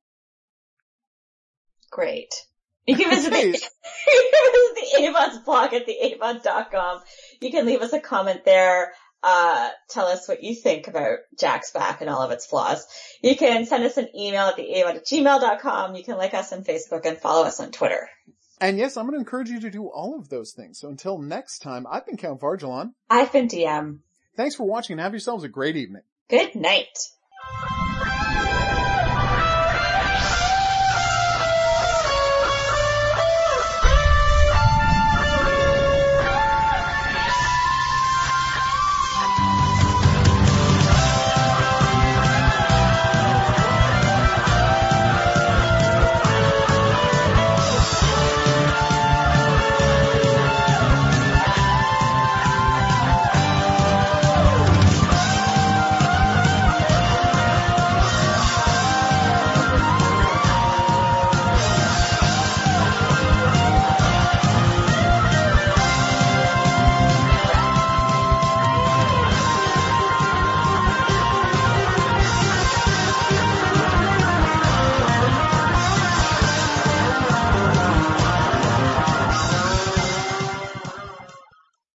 Great. You can visit the, you can visit the AVOD's blog at the A V O D dot com. You can leave us a comment there. Uh, tell us what you think about Jack's Back and all of its flaws. You can send us an email at the A V O D at gmail dot com. You can like us on Facebook and follow us on Twitter. And yes, I'm going to encourage you to do all of those things. So until next time, I've been Count Vargelon. I've been D M. Thanks for watching and have yourselves a great evening. Good night.